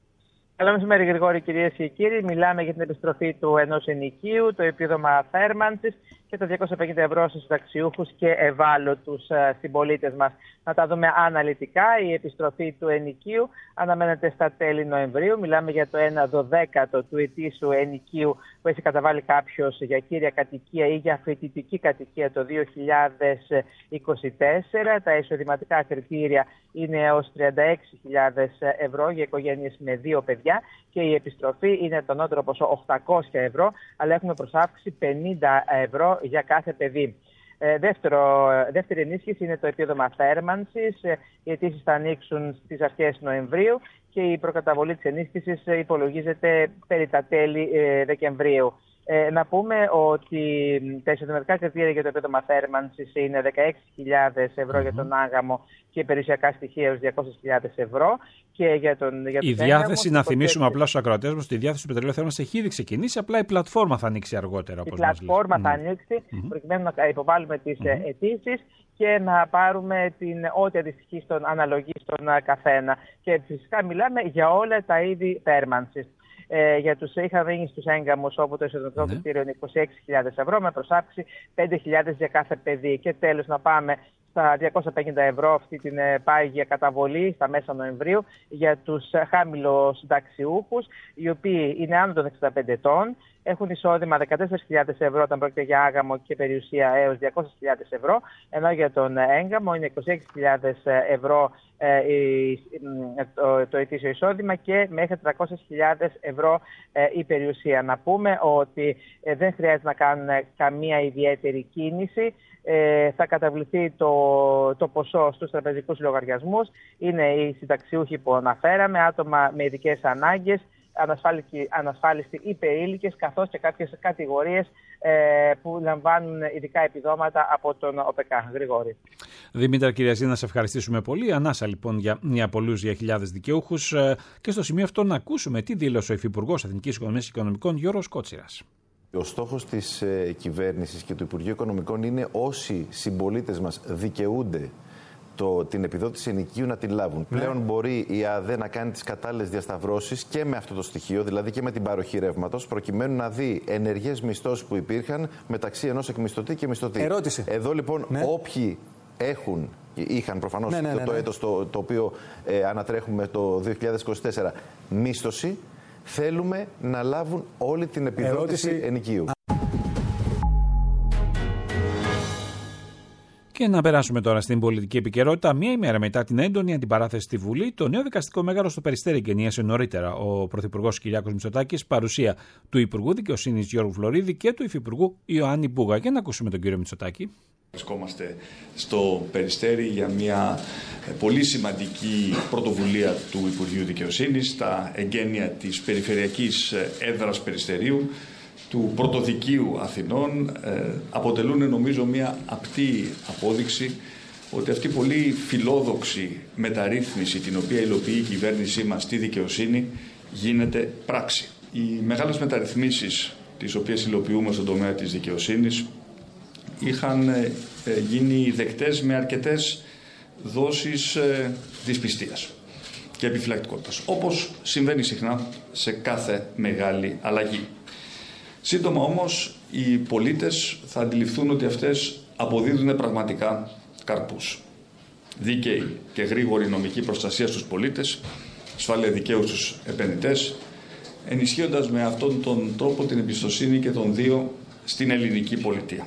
Καλό μεσημέρι, Γρηγόρη, κυρίες και κύριοι. Μιλάμε για την επιστροφή του ενός ενοικίου, το επίδομα θέρμανσης και τα διακόσια πενήντα ευρώ στους συνταξιούχους και ευάλωτους συμπολίτες μας. Να τα δούμε αναλυτικά. Η επιστροφή του ενοικίου αναμένεται στα τέλη Νοεμβρίου. Μιλάμε για το ένα δωδέκατο του ετήσιου ενοικίου που έχει καταβάλει κάποιος για κύρια κατοικία ή για φοιτητική κατοικία το δύο χιλιάδες είκοσι τέσσερα. Τα εισοδηματικά κριτήρια είναι έως τριάντα έξι χιλιάδες ευρώ για οικογένειες με δύο παιδιά και η επιστροφή είναι το νότερο ποσό οκτακόσια ευρώ, αλλά έχουμε προσάυξη πενήντα ευρώ για κάθε παιδί. Ε, δεύτερο, δεύτερη ενίσχυση είναι το επίδομα θέρμανσης. Οι αιτήσεις θα ανοίξουν στις αρχές Νοεμβρίου και η προκαταβολή της ενίσχυσης υπολογίζεται περί τα τέλη ε, Δεκεμβρίου. Ε, να πούμε ότι τα εισοδηματικά κριτήρια για το επίδομα θέρμανσης είναι δεκαέξι χιλιάδες ευρώ mm-hmm. για τον άγαμο και περιουσιακά στοιχεία έως διακόσιες χιλιάδες ευρώ. Και για τον, για η διάθεση, έγαμος, να θυμίσουμε απλά στους ακροατές μας, ότι η διάθεση του πετρελαίου θέρμανσης έχει ήδη ξεκινήσει, απλά η πλατφόρμα θα ανοίξει αργότερα. Η πλατφόρμα μας θα mm-hmm. ανοίξει, προκειμένου να υποβάλουμε τις mm-hmm. αιτήσεις και να πάρουμε την, ό,τι αντιστοιχεί στον αναλογή στον καθένα. Και φυσικά μιλάμε για όλα τα είδη θέρμανσης. Ε, για τους είχα δίνει στους έγκαμους, όπου το εισοδηματικό ναι. κριτήριο είναι είκοσι έξι χιλιάδες ευρώ με προσάυξη πέντε χιλιάδες για κάθε παιδί. Και τέλος να πάμε στα διακόσια πενήντα ευρώ αυτή την ε, πάγια καταβολή στα μέσα Νοεμβρίου για τους ε, χαμηλοσυνταξιούχους, οι οποίοι είναι άνω των εξήντα πέντε ετών, έχουν εισόδημα δεκατέσσερις χιλιάδες ευρώ όταν πρόκειται για άγαμο και περιουσία έως διακόσιες χιλιάδες ευρώ, ενώ για τον έγκαμο είναι είκοσι έξι χιλιάδες ευρώ ε, το, το ετήσιο εισόδημα και μέχρι τριακόσιες χιλιάδες ευρώ ε, η περιουσία. Να πούμε ότι ε, δεν χρειάζεται να κάνουν καμία ιδιαίτερη κίνηση. Ε, θα καταβληθεί το, το ποσό στους τραπεζικούς λογαριασμούς. Είναι οι συνταξιούχοι που αναφέραμε, άτομα με ειδικές ανάγκες, ανασφάλιστοι υπερήλικες, καθώς και κάποιες κατηγορίες ε, που λαμβάνουν ειδικά επιδόματα από τον ΟΠΕΚΑ. Γρηγόρη. Δημήτρα Κυριαζή, να σε ευχαριστήσουμε πολύ. Ανάσα λοιπόν για, για πολλούς, για χιλιάδες δικαιούχους. Ε, και στο σημείο αυτό να ακούσουμε τι δήλωσε ο Υφυπουργός Εθνικής Οικονομίας και Οικονομικών, Γιώργος Κότσιρας. Ο στόχος της ε, κυβέρνησης και του Υπουργείου Οικονομικών είναι όσοι συμπολίτες μας δικαιούνται το, την επιδότηση ενοικίου να την λάβουν. Ναι. Πλέον μπορεί η ΑΔΕ να κάνει τις κατάλληλες διασταυρώσεις και με αυτό το στοιχείο, δηλαδή και με την παροχή ρεύματος, προκειμένου να δει ενεργές μισθώσεις που υπήρχαν μεταξύ ενός εκμισθωτή και μισθωτή. Ερώτηση. Εδώ λοιπόν ναι. όποιοι έχουν, είχαν προφανώς ναι, ναι, ναι, ναι. το έτος το, το οποίο ε, ανατρέχουμε το δύο χιλιάδες είκοσι τέσσερα μίσθωση, θέλουμε να λάβουν όλη την επιδότηση Ερώτηση. ενοικίου. Και να περάσουμε τώρα στην πολιτική επικαιρότητα. Μία ημέρα μετά την έντονη αντιπαράθεση στη Βουλή, το νέο δικαστικό μέγαρο στο Περιστέρι εγκαινίασε νωρίτερα ο Πρωθυπουργός Κυριάκος Μητσοτάκης, παρουσία του Υπουργού Δικαιοσύνης Γιώργου Φλωρίδη και του Υφυπουργού Ιωάννη Μπούγα. Για να ακούσουμε τον κύριο Μητσοτάκη. Βρισκόμαστε στο Περιστέρι για μια πολύ σημαντική πρωτοβουλία του Υπουργείου Δικαιοσύνης, τα εγγένεια της περιφερειακής έδρας Περιστερίου, του Πρωτοδικείου Αθηνών, ε, αποτελούν νομίζω μια απτή απόδειξη ότι αυτή η πολύ φιλόδοξη μεταρρύθμιση την οποία υλοποιεί η κυβέρνησή μας στη δικαιοσύνη γίνεται πράξη. Οι μεγάλες μεταρρυθμίσεις τις οποίες υλοποιούμε στον τομέα της δικαιοσύνης είχαν ε, γίνει δεκτές με αρκετές δόσεις ε, δυσπιστίας και επιφυλακτικότητας, όπως συμβαίνει συχνά σε κάθε μεγάλη αλλαγή. Σύντομα όμως οι πολίτες θα αντιληφθούν ότι αυτές αποδίδουν πραγματικά καρπούς. Δίκαιη και γρήγορη νομική προστασία στους πολίτες, ασφάλεια δικαίου στους επενδυτές, ενισχύοντας με αυτόν τον τρόπο την εμπιστοσύνη και των δύο στην ελληνική πολιτεία.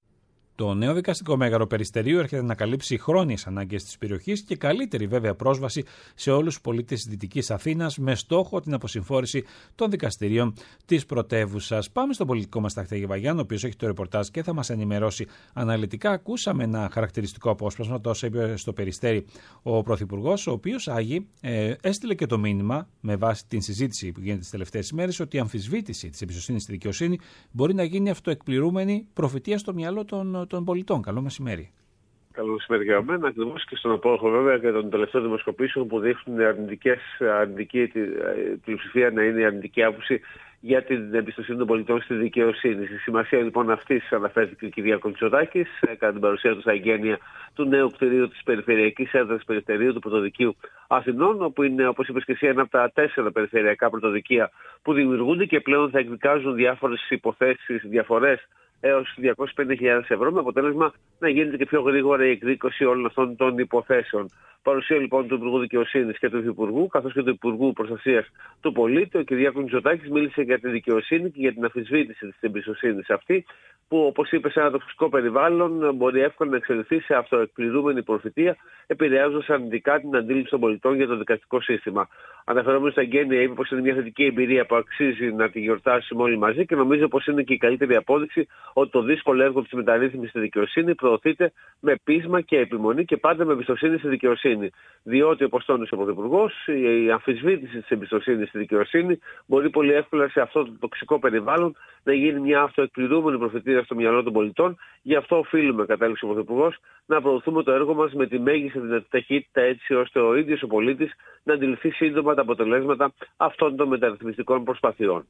Το νέο δικαστικό μέγαρο Περιστερίου έρχεται να καλύψει χρόνιες ανάγκες της περιοχής και καλύτερη βέβαια πρόσβαση σε όλους τους πολίτες της Δυτικής Αθήνας με στόχο την αποσυμφόρηση των δικαστηρίων της πρωτεύουσας. Πάμε στον πολιτικό μας Ταχτέγη Βαγιάννη, ο οποίος έχει το ρεπορτάζ και θα μας ενημερώσει αναλυτικά. Ακούσαμε ένα χαρακτηριστικό απόσπασμα, τόσο είπε στο Περιστέρι ο Πρωθυπουργός, ο οποίος Άγη ε, έστειλε και το μήνυμα με βάση την συζήτηση που γίνεται τις τελευταίες ημέρες ότι η αμφισβήτηση της εμπιστοσύνης στη δικαιοσύνη μπορεί να γίνει αυτοεκπληρούμενη προφητεία στο μυαλό των των πολιτών. Καλό μεσημέρι. Καλό μεσημέρι για μένα. Ακριβώς και στον απόϊχο βέβαια και των τελευταίων δημοσκοπήσεων που δείχνουν αρνητικές, αρνητική πλειοψηφία να είναι αρνητική άποψη για την εμπιστοσύνη των πολιτών στη δικαιοσύνη. Στη σημασία λοιπόν αυτή αναφέρθηκε η κυρία Μητσοτάκη κατά την παρουσία του στα εγγένεια του νέου κτηρίου τη Περιφερειακής Έδρας Περιστερίου του Πρωτοδικείου Αθηνών, όπου είναι, όπως είπες και εσύ, ένα από τα τέσσερα περιφερειακά πρωτοδικεία που δημιουργούνται και πλέον θα εκδικάζουν διάφορες υποθέσεις, διαφορές έως διακόσιες πενήντα χιλιάδες ευρώ, με αποτέλεσμα να γίνεται και πιο γρήγορα η εκδίκωση όλων αυτών των υποθέσεων. Παρουσία λοιπόν του Υπουργού Δικαιοσύνης και του Υφυπουργού, καθώς και του Υπουργού Προστασίας του Πολίτη, ο κ. Μητσοτάκης μίλησε για τη δικαιοσύνη και για την αμφισβήτηση της εμπιστοσύνης αυτή, που, όπως είπε, σε ένα τοξικό περιβάλλον μπορεί εύκολα να εξελιχθεί σε αυτοεκπληρούμενη προφητεία, επηρεάζοντας αρνητικά την αντίληψη των πολιτών για το δικαστικό σύστημα. Αναφερόμενο στα εγγένεια, είπε πως είναι μια θετική εμπειρία που αξίζει να τη γιορτάσουμε όλοι μαζί και νομίζω πως είναι και η καλύτερη απόδειξη ότι το δύσκολο έργο της μεταρρύθμισης στη δικαιοσύνη προωθείται με πείσμα και επιμονή και πάντα με εμπιστοσύνη στη δικαιοσύνη. Διότι, όπως τόνισε ο Πρωθυπουργός, η αμφισβήτηση της εμπιστοσύνης στη δικαιοσύνη μπορεί πολύ εύκολα σε αυτό το τοξικό περιβάλλον να γίνει μια αυτοεκπληρούμενη προφητεία στο μυαλό των πολιτών. Γι' αυτό οφείλουμε, κατέληξε ο Πρωθυπουργός, να προωθούμε το έργο μας με τη μέγιστη δυνατή ταχύτητα, έτσι ώστε ο ίδιος ο πολίτης να αντιληφθεί σύντομα τα αποτελέσματα αυτών των μεταρρυθμιστικών προσπαθειών.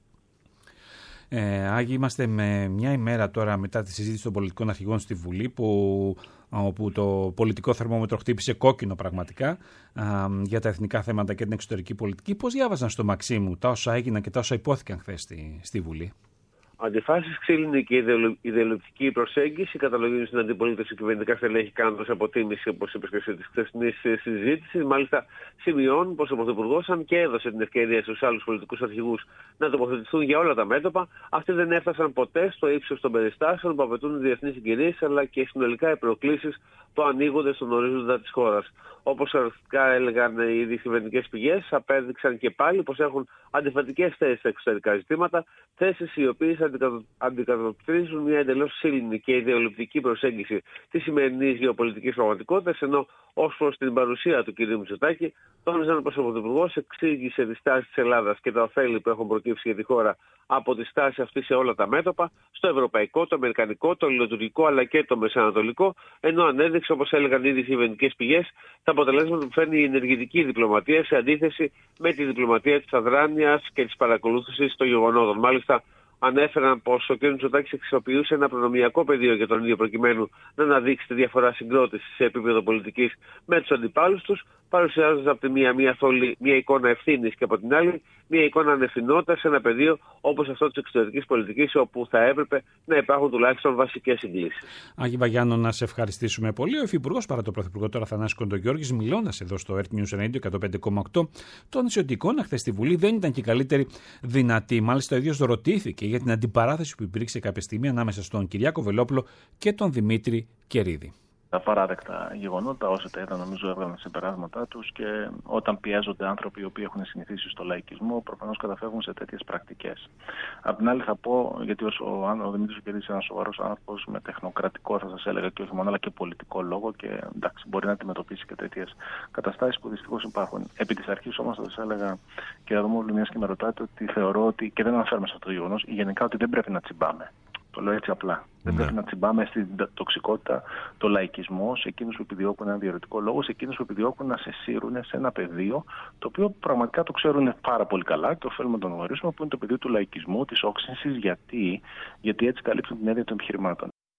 Ε, Άγιοι, είμαστε με μια ημέρα τώρα μετά τη συζήτηση των πολιτικών αρχηγών στη Βουλή, που, όπου το πολιτικό θερμόμετρο χτύπησε κόκκινο πραγματικά α, για τα εθνικά θέματα και την εξωτερική πολιτική. Πώς διάβαζαν στο Μαξίμου τα όσα έγιναν και τα όσα υπόθηκαν χθες στη, στη Βουλή? Αντιφάσεις, ξύλινη και ιδεολογική προσέγγιση, καταλογίζουν στην αντιπολίτευση κυβερνητικά στελέχη κάνοντας αποτίμηση, όπως είπε και τη χθεσινή συζήτηση. Μάλιστα, σημειώνουν πως ο Πρωθυπουργός, αν και έδωσε την ευκαιρία στους άλλους πολιτικούς αρχηγούς να τοποθετηθούν για όλα τα μέτωπα, αυτοί δεν έφτασαν ποτέ στο ύψος των περιστάσεων που απαιτούν διεθνείς συγκυρίες, αλλά και συνολικά οι προκλήσεις που ανοίγονται στον ορίζοντα της χώρας. Όπως αρχικά έλεγαν οι κυβερνητικές πηγές, απέδειξαν και πάλι πως έχουν αντιφατικές θέσεις στα εξωτερικά ζητήματα, θέσεις οι οποίες αντικατοπτρίζουν μια εντελώς ξύλινη και ιδεολειπτική προσέγγιση της σημερινής γεωπολιτικής πραγματικότητας, ενώ ως προς την παρουσία του κ. Μητσοτάκη, τόνιζαν πως ο Πρωθυπουργός εξήγησε τη στάση της Ελλάδας και τα ωφέλη που έχουν προκύψει για τη χώρα από τη στάση αυτή σε όλα τα μέτωπα, στο ευρωπαϊκό, το αμερικανικό, το ελληνοτουρκικό αλλά και το μεσανατολικό, ενώ ανέδειξε, όπως έλεγαν ήδη οι κυβερνητικές πηγές, τα αποτελέσματα που φέρνει η ενεργητική διπλωματία σε αντίθεση με τη διπλωματία της αδράνειας και της παρακολούθησης των γεγονότων. Μάλιστα, ανέφεραν πως ο κ. Μητσοτάκης χρησιμοποιούσε ένα προνομιακό πεδίο για τον ίδιο προκειμένου να αναδείξει τη διαφορά συγκρότησης σε επίπεδο πολιτικής με τους αντιπάλους τους, παρουσιάζοντας από τη μία μια, θολή, μια εικόνα ευθύνης και από την άλλη μια εικόνα ανευθυνότητας σε ένα πεδίο όπως αυτό της εξωτερικής πολιτικής, όπου θα έπρεπε να υπάρχουν τουλάχιστον βασικές συγκλήσεις. Άγι Βαγιάννο, να σε ευχαριστήσουμε πολύ. Ο Υφυπουργός παρά το Πρωθυπουργό τώρα, Θανάσης Κοντογιώργης, μιλώντας εδώ στο Earth News Radio εκατόν πέντε κόμμα οκτώ, τόνισε ότι η εικόνα χθες στη Βουλή δεν ήταν και η καλύτερη δυνατή. Μάλιστα, ο ίδιος ρωτήθηκε για την αντιπαράθεση που υπήρξε κάποια στιγμή ανάμεσα στον Κυριάκο Βελόπουλο και τον Δημήτρη Κερίδη. Τα παράδεκτα γεγονότα, όσοι τα είδαν, νομίζω έβγαλαν τα συμπεράσματά τους, και όταν πιέζονται άνθρωποι οι οποίοι έχουν συνηθίσει στο λαϊκισμό, προφανώς καταφεύγουν σε τέτοιες πρακτικές. Απ' την άλλη, θα πω, γιατί ο, ο, ο Δημήτρης Κερίδης είναι ένας σοβαρός άνθρωπος με τεχνοκρατικό, θα σας έλεγα, και όχι μόνο, αλλά και πολιτικό λόγο, και εντάξει, μπορεί να αντιμετωπίσει και τέτοιες καταστάσεις που δυστυχώς υπάρχουν. Επί της αρχής όμως, θα σας έλεγα, κύριε Αδαμόπουλου, μιας και με ρωτάτε, ότι θεωρώ ότι, και δεν αναφέρομαι σε αυτό το γεγονός, γενικά ότι δεν πρέπει να τσιμπάμε. Το λέω έτσι απλά. Ναι. Δεν πρέπει να τσιμπάμε στην τοξικότητα, το λαϊκισμό, σε εκείνους που επιδιώκουν ένα διαφορετικό λόγο, σε εκείνους που επιδιώκουν να σε σύρουν σε ένα πεδίο το οποίο πραγματικά το ξέρουν πάρα πολύ καλά και οφείλουμε να το γνωρίσουμε, που είναι το πεδίο του λαϊκισμού, της όξυνσης. Γιατί? Γιατί έτσι καλύπτουν την έννοια των επιχειρημάτων.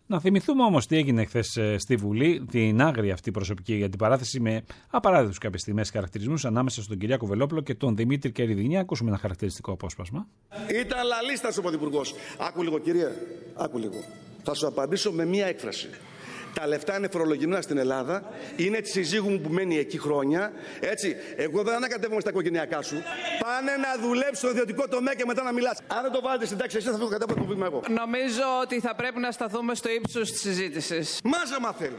Να θυμηθούμε όμως τι έγινε χθες στη Βουλή, την άγρια αυτή προσωπική αντιπαράθεση με απαράδεκτους κάποιες στιγμές χαρακτηρισμούς ανάμεσα στον Κυριάκο Βελόπουλο και τον Δημήτρη Κεριδινή. Ακούσουμε ένα χαρακτηριστικό απόσπασμα. Ήταν λαλίστας ο Πρωθυπουργός. Άκου λίγο, κύριε, άκου λίγο. Θα σου απαντήσω με μία έκφραση. Τα λεφτά είναι φορολογημένα στην Ελλάδα. Είναι τη συζύγου μου που μένει εκεί χρόνια. Έτσι, εγώ δεν ανακατεύομαι στα οικογενειακά σου. Πάνε να δουλέψει στο ιδιωτικό τομέα και μετά να μιλάς. Αν δεν το βάλετε στην τάξη, εσύ θα το κατέβω το βήμα εγώ. Νομίζω ότι θα πρέπει να σταθούμε στο ύψος της συζήτησης. Μάζεμα θέλει.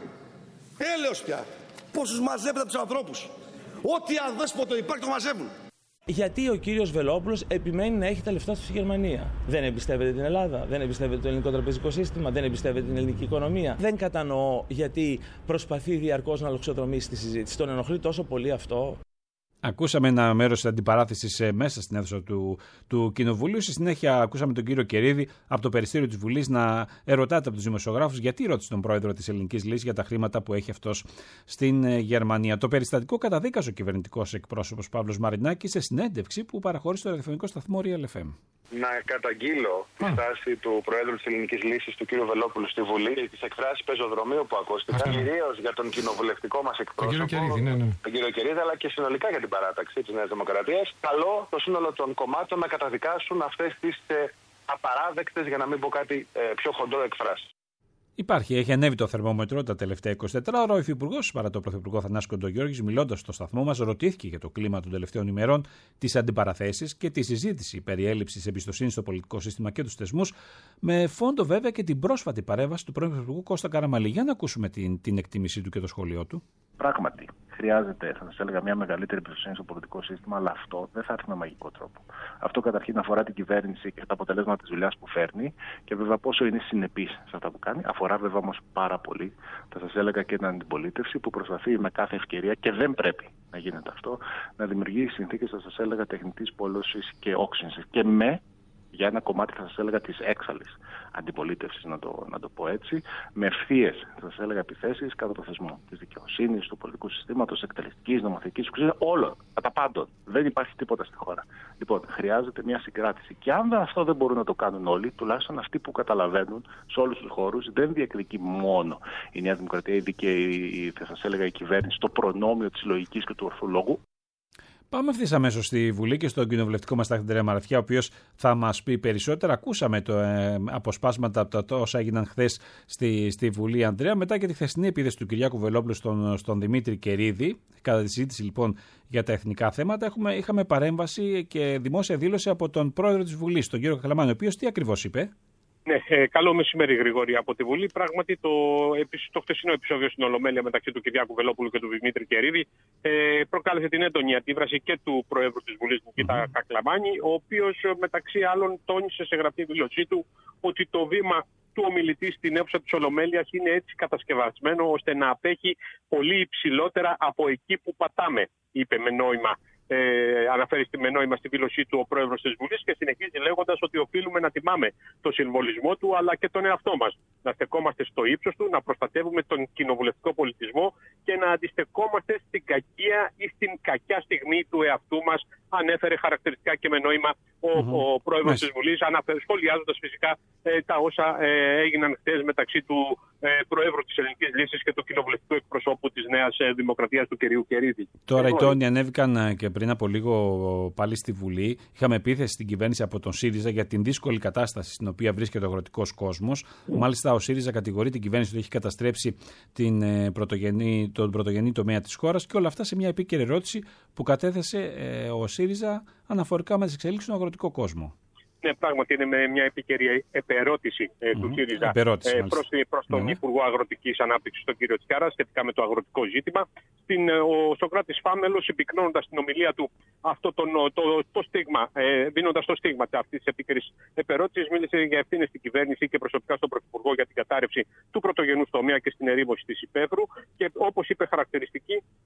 Έλεος πια. Πόσους μαζεύετε από τους ανθρώπους. Ό,τι αδέσποτο υπάρχει το μαζεύουν. Γιατί ο κύριος Βελόπουλος επιμένει να έχει τα λεφτά του στη Γερμανία. Δεν εμπιστεύεται την Ελλάδα, δεν εμπιστεύεται το ελληνικό τραπεζικό σύστημα, δεν εμπιστεύεται την ελληνική οικονομία. Δεν κατανοώ γιατί προσπαθεί διαρκώς να λοξοδρομήσει τη συζήτηση. Τον ενοχλεί τόσο πολύ αυτό. Ακούσαμε ένα μέρος της αντιπαράθεσης μέσα στην αίθουσα του, του Κοινοβουλίου. Στη συνέχεια, ακούσαμε τον κύριο Κερίδη από το περιστήριο της Βουλής να ερωτάται από τους δημοσιογράφους γιατί ρώτησε τον πρόεδρο της Ελληνικής Λύσης για τα χρήματα που έχει αυτός στην Γερμανία. Το περιστατικό καταδίκασε ο κυβερνητικός εκπρόσωπος Παύλος Μαρινάκης σε συνέντευξη που παραχωρεί στο ραδιοφωνικό σταθμό Real εφ εμ. Να καταγγείλω τη στάση του Προέδρου της Ελληνικής Λύσης, του κ. Βελόπουλου, στη Βουλή, και τις εκφράσεις πεζοδρομίου που ακούστηκαν, κυρίως για τον κοινοβουλευτικό μας εκπρόσωπο, τον κύριο Κερίδη, ναι, ναι. τον κύριο Κερίδη, αλλά και συνολικά για την παράταξη της Νέας Δημοκρατίας. Καλό το σύνολο των κομμάτων να καταδικάσουν αυτές τις ε, απαράδεκτες, για να μην πω κάτι ε, πιο χοντρό, εκφράσεις. Υπάρχει, έχει ανέβει το θερμόμετρο τα τελευταία είκοσι τέσσερα ώρα. Ο Υφυπουργός, παρά το Πρωθυπουργό Θανάση Κοντογιώργης, μιλώντας στο σταθμό μας, ρωτήθηκε για το κλίμα των τελευταίων ημερών, τις αντιπαραθέσεις και τη συζήτηση περί έλλειψης εμπιστοσύνης στο πολιτικό σύστημα και τους θεσμούς, με φόντο βέβαια και την πρόσφατη παρέμβαση του πρώην Πρωθυπουργού Κώστα Καραμανλή. Για να ακούσουμε την, την εκτίμησή του και το σχόλιο του. Πράγματι, χρειάζεται, θα σας έλεγα, μια μεγαλύτερη εμπιστοσύνη στο πολιτικό σύστημα, αλλά αυτό δεν θα έρθει με μαγικό τρόπο. Αυτό καταρχήν αφορά την κυβέρνηση και τα αποτελέσματα της δουλειάς που φέρνει και βέβαια πόσο είναι συνεπής σε αυτά που κάνει. Αφορά βέβαια όμως πάρα πολύ, θα σας έλεγα, και την αντιπολίτευση που προσπαθεί με κάθε ευκαιρία, και δεν πρέπει να γίνεται αυτό, να δημιουργεί συνθήκες, θα σας έλεγα, τεχνητής πόλωσης και όξυνσης. Και με για ένα κομμάτι, θα σας έλεγα, της έξαλλης αντιπολίτευσης, να το, να το πω έτσι, με ευθείες, θα σας έλεγα, επιθέσεις κατά το θεσμό της δικαιοσύνης, του πολιτικού συστήματος, εκτελεστικής, νομοθετικής, όλων, κατά πάντων. Δεν υπάρχει τίποτα στη χώρα. Λοιπόν, χρειάζεται μια συγκράτηση. Και αν αυτό δεν μπορούν να το κάνουν όλοι, τουλάχιστον αυτοί που καταλαβαίνουν σε όλους τους χώρους, δεν διεκδικεί μόνο η Νέα Δημοκρατία και η, θα σας έλεγα, η κυβέρνηση, το προνόμιο της λογικής και του ορθού λόγου. Πάμε ευθύς αμέσως στη Βουλή και στον κοινοβουλευτικό μας τάκτη Ανδρέα Μαραθιά, ο οποίος θα μας πει περισσότερα. Ακούσαμε το ε, αποσπάσματα από τα όσα έγιναν χθες στη, στη Βουλή, Ανδρέα, μετά και τη χθεσινή επίθεση του Κυριάκου Βελόπουλου στον, στον Δημήτρη Κερίδη. Κατά τη συζήτηση λοιπόν για τα εθνικά θέματα, έχουμε, είχαμε παρέμβαση και δημόσια δήλωση από τον πρόεδρο της Βουλής, τον κύριο Κακλαμάνη, ο οποίος τι ακριβώς είπε? Ναι, ε, καλό μεσημέρι, Γρηγόρη, από τη Βουλή. Πράγματι, το, το χτεσινό επεισόδιο στην Ολομέλεια μεταξύ του Κυριάκου Βελόπουλου και του Δημήτρη Κερίδη ε, προκάλεσε την έντονη αντίδραση και του Προέδρου της Βουλής, Νικήτα mm-hmm. Κακλαμάνη, ο οποίος μεταξύ άλλων τόνισε σε γραπτή δήλωσή του ότι το βήμα του ομιλητή στην αίθουσα της Ολομέλειας είναι έτσι κατασκευασμένο ώστε να απέχει πολύ υψηλότερα από εκεί που πατάμε, είπε με νόημα. Ε, αναφέρει στη με νόημα στη δήλωσή του ο πρόεδρος της Βουλής και συνεχίζει λέγοντας ότι οφείλουμε να τιμάμε το συμβολισμό του αλλά και τον εαυτό μας. Να στεκόμαστε στο ύψος του, να προστατεύουμε τον κοινοβουλευτικό πολιτισμό και να αντιστεκόμαστε στην κακία ή στην κακιά στιγμή του εαυτού μας, ανέφερε χαρακτηριστικά και με νόημα ο, mm-hmm. ο πρόεδρος yes. της Βουλής, σχολιάζοντας φυσικά ε, τα όσα ε, έγιναν χθες μεταξύ του ε, Προέδρου της Ελληνικής Λύσης και του κοινοβουλευτικού εκπροσώπου της Νέας ε, Δημοκρατίας, του κ. Κερίδη. Τώρα οι τόνοι ανέβηκαν και πριν από λίγο πάλι στη Βουλή. Είχαμε επίθεση στην κυβέρνηση από τον ΣΥΡΙΖΑ για την δύσκολη κατάσταση στην οποία βρίσκεται ο αγροτικός κόσμος. Μάλιστα, ο ΣΥΡΙΖΑ κατηγορεί την κυβέρνηση ότι έχει καταστρέψει την πρωτογενή, τον πρωτογενή τομέα της χώρας και όλα αυτά σε μια επίκαιρη ερώτηση που κατέθεσε ε, ο ΣΥΡΙΖΑ αναφορικά με τις εξελίξεις στον αγροτικό κόσμο. Ναι, πράγματι είναι με μια επικαιρή επερώτηση ε, mm-hmm. του ΣΥΡΙΖΑ ε, προς, προς τον mm-hmm. Υπουργό Αγροτικής Ανάπτυξης, τον κύριο Τσιάρα, σχετικά με το αγροτικό ζήτημα. Στην, ο Σοκράτης Φάμελος, συμπυκνώνοντας στην ομιλία του αυτό το, το, το, το στίγμα, ε, δίνοντας το στίγμα αυτής της επίκαιρης επερώτησης, μίλησε για ευθύνες στην κυβέρνηση και προσωπικά στον Πρωθυπουργό για την κατάρρευση του πρωτογενούς τομέα και στην ερήμωση της υπαίθρου. Και όπως είπε χαρακτηριστική,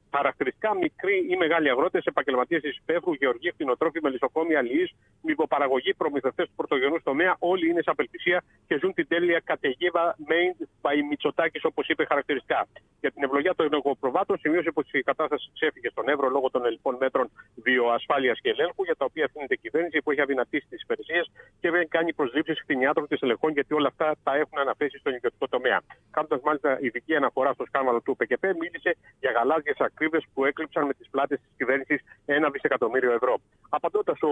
Χαρακτηριστικά μικροί ή μεγάλοι αγρότες, επαγγελματίες της υπαίθρου, γεωργοί, κτηνοτρόφοι, μελισσοκόμοι, αλληλείς, μυκοπαραγωγοί, προμηθευτές του πρωτογενούς τομέα, όλοι είναι σε απελπισία και ζουν την τέλεια καταιγίδα made by Μητσοτάκης, όπως είπε χαρακτηριστικά. Για την ευλογία των εγωπροβάτων, σημείωσε πως η κατάσταση ξέφυγε στον Εύρο λόγω των ελλειπών μέτρων βιοασφάλειας και ελέγχου, για τα οποία ευθύνεται η κυβέρνηση που έχει αδυνατήσει τις υπηρεσίες και δεν κάνει προσλήψεις κτηνιάτρων και στελεχών, γιατί όλα αυτά τα έχουν αναθέσει στον ιδιωτικό τομέα. Κάνοντας μάλιστα ειδική αναφορά στο σκάνδαλο του ΠΚΠ, μίλησε για γαλάζιες ακρίβειες που έκλειψαν με τις πλάτες της κυβέρνησης ένα δισεκατομμύριο ευρώ. Απαντώντας, ο,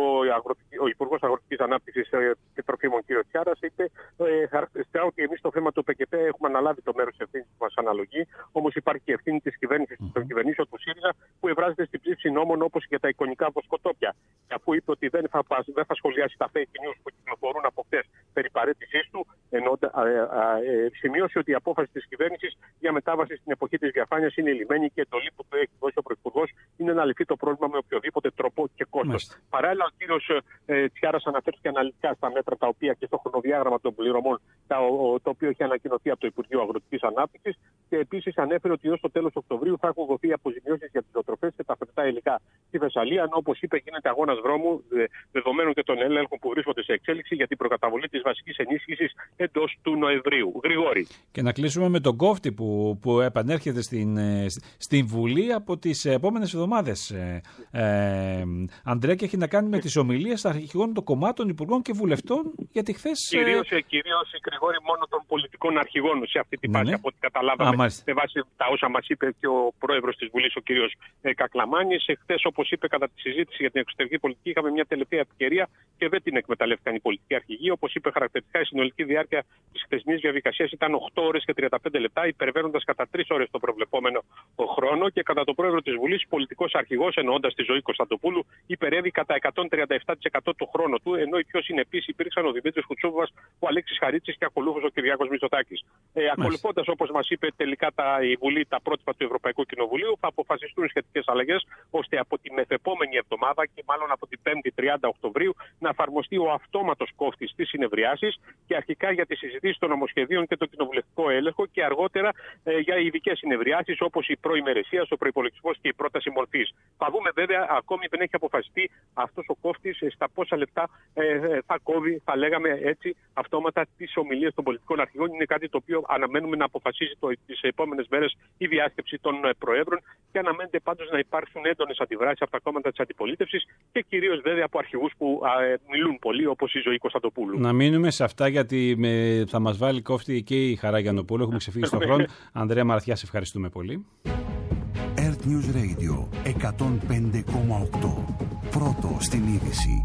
ο Υπουργός Αγροτικής Ανάπτυξης και Τροφίμων κ. Τσιάρας είπε ε, χαρακτηριστικά ότι εμείς στο θέμα του ΠΚΠ έχουμε αναλάβει το μέρος της ευθύνης που μας αναλογεί. Όμως υπάρχει και ευθύνη της κυβέρνησης mm-hmm. των κυβερνήσεων του ΣΥΡΙΖΑ που ευράζεται στην ψήφιση νόμων όπως και τα εικονικά βοσκοτόπια. Και αφού είπε ότι δεν θα, δεν θα σχολιάσει τα fake news που κυκλοφορούν από χτες περί παρέτησής του, ενώ ε, ε, ε, σημείωσε ότι η απόφαση της κυβέρνησης για μετάβαση στην εποχή της διαφάνειας είναι λυμμένη και η εντολή που του έχει δώσει ο Πρωθυπουργός είναι να λυθεί το πρόβλημα με οποιοδήποτε τρόπο και κόστος. Παράλληλα, ο κύριος ε, Τσιάρας αναφέρθηκε αναλυτικά στα μέτρα τα οποία και στο χρονοδιάγραμμα των πληρωμών, τα, ο, το οποίο έχει ανακοινωθεί από το Υπουργείο Αγροτικής Ανάπτυξης, και επίσης ανέφερε ότι έως το τέλος Οκτωβρίου θα έχουν δοθεί αποζημιώσεις για τις ζωοτροφές και τα φρετά υλικά στη Θεσσαλία, ενώ όπως είπε γίνεται αγώνας δρόμου δε, δεδομένων και των ελέγχων που βρίσκονται σε εξέλιξη για την προκαταβολή της βασικής ενίσχυσης εντός του Νοεμβρίου. Γρηγόρη. Και να κλείσουμε με τον κόφτη που, που επανέρχεται στην, στην Βουλή από τις επόμενες εβδομάδες. Ε, ε, Αντρέα, και έχει να κάνει με τις ομιλίες αρχηγών των κομμάτων, υπουργών και βουλευτών, γιατί χθες... Κυρίως, ε... κυρίως Γρηγόρη, μόνο των πολιτικών αρχηγών σε αυτή την φάση, ναι. Από ό,τι καταλάβαμε, Α, με βάση τα όσα μας είπε και ο πρόεδρος της Βουλής, ο κύριος ε, Κακλαμάνης. Χθες, όπως είπε κατά τη συζήτηση για την εξωτερική πολιτική, είχαμε μια τελευταία ευκαιρία και δεν την εκμεταλλεύτηκαν οι πολιτικοί αρχηγοί. Όπως είπε χαρακτηριστικά, η συνολική διάρκεια της χθεσινής διαδικασίας ήταν οκτώ ώρες και τριάντα πέντε λεπτά, υπερβαίνοντας κατά τρεις ώρες το προβλεπόμενο χρόνο, και κατά τον πρόεδρο της Βουλής, πολιτικός αρχηγός, εννοώντας τη Ζωή Κωνσταντοπούλου, υπερεύει κατά εκατόν τριάντα επτά τοις εκατό το χρόνο του, ενώ οι πιο συνεπείς υπήρξαν ο Δημήτρης Κουτσούβας, ο Αλέξης Χαρίτσης και ακολούθως ο Κυριάκος Μητσοτάκης. Ε, ακολουθώντας, όπως μας είπε τελικά τα, η Βουλή, τα πρότυπα του Ευρωπαϊκού Κοινοβουλίου, θα αποφασιστούν σχετικές αλλαγές, ώστε από τη μεθεπόμενη εβδομάδα και μάλλον από την πέμπτη τριάντα Οκτωβρίου να εφαρμοστεί ο αυτόματος κόφτης στις συνεδριάσεις και αρχικά για τις συζητήσεις των νομοσχεδίων και το κοινοβουλευτικό έλεγχο και αργότερα ε, για ειδικές συνεδριάσεις όπως η προημερεσία, ο προϋπολογισμός και η πρόταση μορφής. Θα δούμε βέβαια, ακόμη δεν έχει αποφασιστεί αυτός ο κόφτης στα πόσα λεπτά ε, θα κόβει, θα λέγαμε έτσι, αυτόματα τις ομιλίες των πολιτικών αρχηγών. Είναι κάτι το οποίο αναμένουμε να αποφασίσει το, τις επόμενες μέρες η διάσκεψη των Προέδρων, και αναμένεται πάντως να υπάρξουν έντονες αντιδράσεις από τα κόμματα της αντιπολίτευσης και κυρίως βέβαια από αρχηγούς που α, ε, μιλούν πολύ, όπως η Ζωή Κωνσταντοπούλου. Να μείνουμε σε αυτά, γιατί με, θα μας βάλει κόφτη και η Χαρά Γιαννοπούλου. Έχουμε ξεφύγει στον χρόνο. Ανδρέα Μαραθιά, σε ευχαριστούμε πολύ. Earth News Radio εκατόν πέντε κόμμα οκτώ. Πρώτο στην είδηση.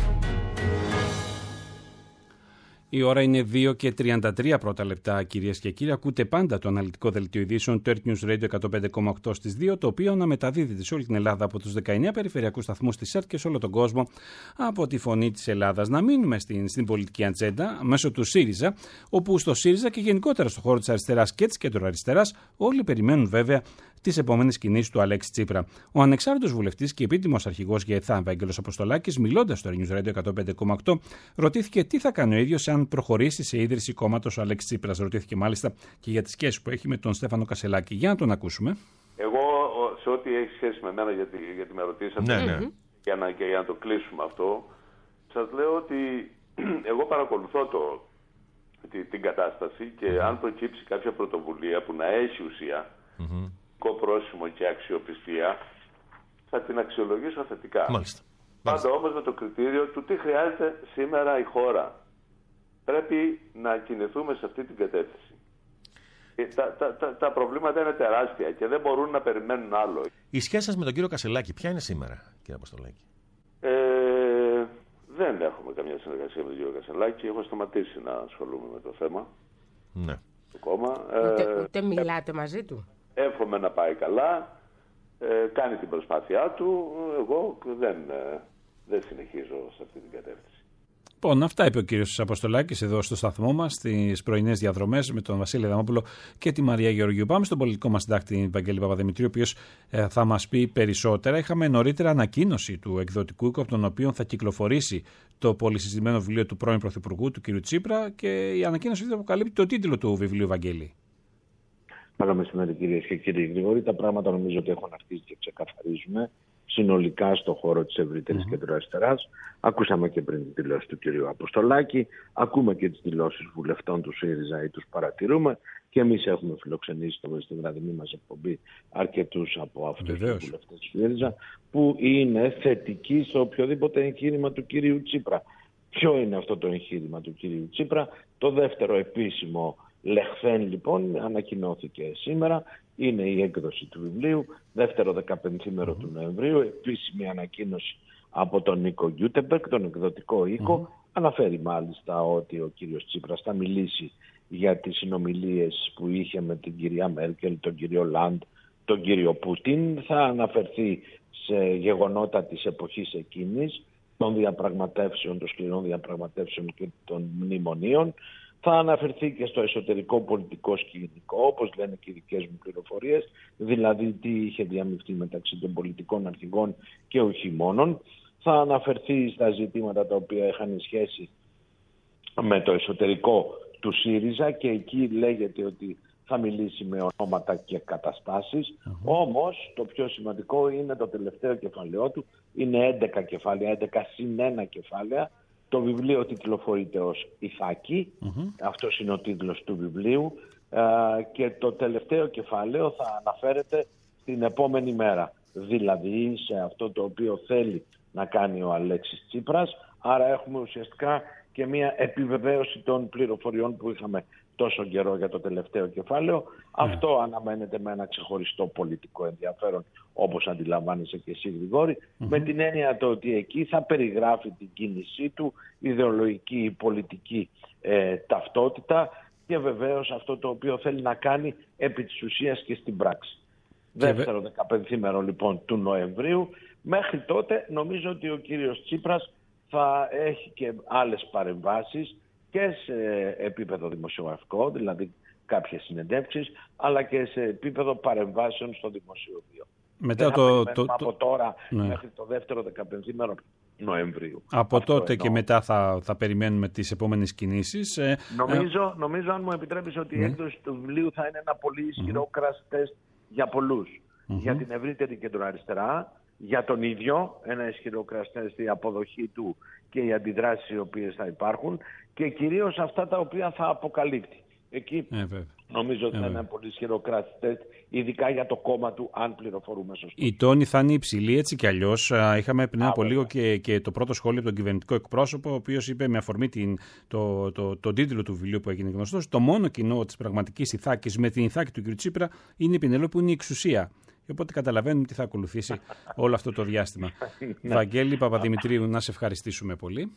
Η ώρα είναι δύο και τριάντα τρία πρώτα λεπτά, κυρίες και κύριοι. Ακούτε πάντα το αναλυτικό δελτίο ειδήσεων του Earth News Radio εκατόν πέντε κόμμα οκτώ στις δύο, το οποίο αναμεταδίδεται σε όλη την Ελλάδα από τους δεκαεννέα περιφερειακούς σταθμούς της ΕΡΤ και σε όλο τον κόσμο από τη Φωνή της Ελλάδας. Να μείνουμε στην, στην πολιτική ατζέντα μέσω του ΣΥΡΙΖΑ, όπου στο ΣΥΡΙΖΑ και γενικότερα στο χώρο της αριστεράς και της κεντροαριστεράς όλοι περιμένουν βέβαια τις επόμενες κινήσεις του Αλέξη Τσίπρα. Ο ανεξάρτητος βουλευτής και επίτιμος αρχηγός ΓΕΘΑ, Ευάγγελος Αποστολάκης, μιλώντας στο Earth News Radio εκατόν πέντε κόμμα οκτώ, ρωτήθηκε τι θα κάνει ο ίδιος αν προχωρήσει σε ίδρυση κόμματος ο Αλέξης Τσίπρας. Ρωτήθηκε μάλιστα και για τις σχέσεις που έχει με τον Στέφανο Κασελάκη. Για να τον ακούσουμε. Εγώ, σε ό,τι έχει σχέση με μένα, γιατί, γιατί με ρωτήσατε, ναι, ναι. Για να, και για να το κλείσουμε αυτό, σας λέω ότι εγώ παρακολουθώ το, τη, την κατάσταση και mm-hmm. αν προκύψει κάποια πρωτοβουλία που να έχει ουσία, mm-hmm. πρόσημο και αξιοπιστία, θα την αξιολογήσω θετικά. Μάλιστα. Πάντα όμως με το κριτήριο του τι χρειάζεται σήμερα η χώρα. Πρέπει να κινηθούμε σε αυτή την κατεύθυνση. Τα, τα, τα, τα προβλήματα είναι τεράστια και δεν μπορούν να περιμένουν άλλο. Η σχέση σας με τον κύριο Κασελάκη ποια είναι σήμερα, κύριε Αποστολάκη? Ε, δεν έχουμε καμία συνεργασία με τον κύριο Κασελάκη. Έχω σταματήσει να ασχολούμαι με το θέμα. Ναι. Το κόμμα. Ούτε, ε, ούτε μιλάτε ε, μαζί του. Εύχομαι να πάει καλά, ε, κάνει την προσπάθειά του, εγώ δεν, ε, δεν συνεχίζω σε αυτή την κατεύθυνση. Λοιπόν, αυτά είπε ο κύριος Αποστολάκης εδώ στο σταθμό μας, στις πρωινές διαδρομές με τον Βασίλη Αδαμόπουλο και τη Μαρία Γεωργιού. Πάμε στον πολιτικό μας συντάκτη Βαγγέλη Παπαδημητρίου, ο οποίος ε, θα μας πει περισσότερα. Είχαμε νωρίτερα ανακοίνωση του εκδοτικού οίκου, από τον οποίο θα βιβλίο το πολυσυζητημένο βιβλίο του πρώην Πρωθυπουργού, του κ. Τσίπρα, και η ανακοίνωση αυτή αποκαλύπτει το τίτλο του βιβλίου, Βαγγέλη. Καλό μεσημέρι, κυρίες και κύριοι. Γρηγόρη, τα πράγματα νομίζω ότι έχουν αρχίσει και ξεκαθαρίζουν συνολικά στον χώρο της ευρύτερης mm-hmm. κεντροαριστεράς. Ακούσαμε και πριν τη δηλώση του κυρίου Αποστολάκη, ακούμε και τις δηλώσεις βουλευτών του ΣΥΡΙΖΑ ή τους παρατηρούμε, και εμείς έχουμε φιλοξενήσει στη βραδινή μας εκπομπή αρκετούς από αυτούς τους βουλευτές του ΣΥΡΙΖΑ που είναι θετικοί σε οποιοδήποτε εγχείρημα του κυρίου Τσίπρα. Ποιο είναι αυτό το εγχείρημα του κυρίου Τσίπρα? Το δεύτερο επίσημο λεχθέν λοιπόν ανακοινώθηκε σήμερα, είναι η έκδοση του βιβλίου, δεύτερο δεκαπενθήμερο mm-hmm. του Νοεμβρίου, επίσημη ανακοίνωση από τον Νίκο Γιούτεμπεργκ, τον εκδοτικό οίκο. Mm-hmm. Αναφέρει μάλιστα ότι ο κύριος Τσίπρας θα μιλήσει για τις συνομιλίες που είχε με την κυρία Μέρκελ, τον κύριο Λαντ, τον κύριο Πούτιν. Θα αναφερθεί σε γεγονότα της εποχής εκείνης, των διαπραγματεύσεων, των σκληρών διαπραγματεύσεων και των μνημονίων. Θα αναφερθεί και στο εσωτερικό πολιτικό σκηνικό, όπως λένε και οι δικές μου πληροφορίες, δηλαδή τι είχε διαμειφθεί μεταξύ των πολιτικών αρχηγών και όχι μόνον. Θα αναφερθεί στα ζητήματα τα οποία είχαν σχέση με το εσωτερικό του ΣΥΡΙΖΑ και εκεί λέγεται ότι θα μιλήσει με ονόματα και καταστάσεις. Uh-huh. Όμως το πιο σημαντικό είναι το τελευταίο κεφάλαιό του, είναι έντεκα κεφάλαια, έντεκα συν ένα κεφάλαια. Το βιβλίο τιτλοφορείται ως Ιθάκη, mm-hmm. αυτός είναι ο τίτλος του βιβλίου, ε, και το τελευταίο κεφάλαιο θα αναφέρεται στην επόμενη μέρα, δηλαδή σε αυτό το οποίο θέλει να κάνει ο Αλέξης Τσίπρας. Άρα έχουμε ουσιαστικά και μια επιβεβαίωση των πληροφοριών που είχαμε τόσο καιρό για το τελευταίο κεφάλαιο. Yeah. Αυτό αναμένεται με ένα ξεχωριστό πολιτικό ενδιαφέρον, όπως αντιλαμβάνεσαι και εσύ, Γρηγόρη, mm-hmm. με την έννοια το ότι εκεί θα περιγράφει την κίνησή του, ιδεολογική, πολιτική ε, ταυτότητα και βεβαίως αυτό το οποίο θέλει να κάνει επί της ουσίας και στην πράξη. Και Δεύτερο βε... δεκαπενθήμερο λοιπόν του Νοεμβρίου. Μέχρι τότε νομίζω ότι ο κύριος Τσίπρας θα έχει και άλλες παρεμβάσεις και σε επίπεδο δημοσιογραφικό, δηλαδή κάποιες συνεντεύξεις, αλλά και σε επίπεδο παρεμβάσεων στο δημοσιογραφείο. Μετά Δεν το, το, το, από τώρα ναι. μέχρι το δεύτερο δεκαπενθήμερο Νοεμβρίου. Από Αυτό τότε εννοώ. Και μετά θα, θα περιμένουμε τις επόμενες κινήσεις. Νομίζω, νομίζω αν μου επιτρέπεις, ότι ναι. η έκδοση του βιβλίου θα είναι ένα πολύ ισχυρό mm-hmm. crash test για πολλούς. Mm-hmm. Για την ευρύτερη κεντροαριστερά, για τον ίδιο, ένα ισχυρό crash test, η αποδοχή του και οι αντιδράσεις οι οποίες θα υπάρχουν και κυρίως αυτά τα οποία θα αποκαλύπτει. Εκεί ε, νομίζω ότι ε, θα είναι ένα πολύ ισχυρό crash test, ειδικά για το κόμμα του, αν πληροφορούμε σωστά. Η τόνη θα είναι υψηλή έτσι κι αλλιώς. Είχαμε πριν από λίγο και, και το πρώτο σχόλιο από τον κυβερνητικό εκπρόσωπο, ο οποίος είπε με αφορμή την, το, το, το, τον τίτλο του βιβλίου που έγινε γνωστός, το μόνο κοινό της πραγματικής Ιθάκης με την Ιθάκη του κ. Τσίπρα είναι η Πηνελόπη, που είναι η εξουσία. Οπότε καταλαβαίνουμε τι θα ακολουθήσει όλο αυτό το διάστημα. Βαγγέλη Παπαδημητρίου, να σε ευχαριστήσουμε πολύ.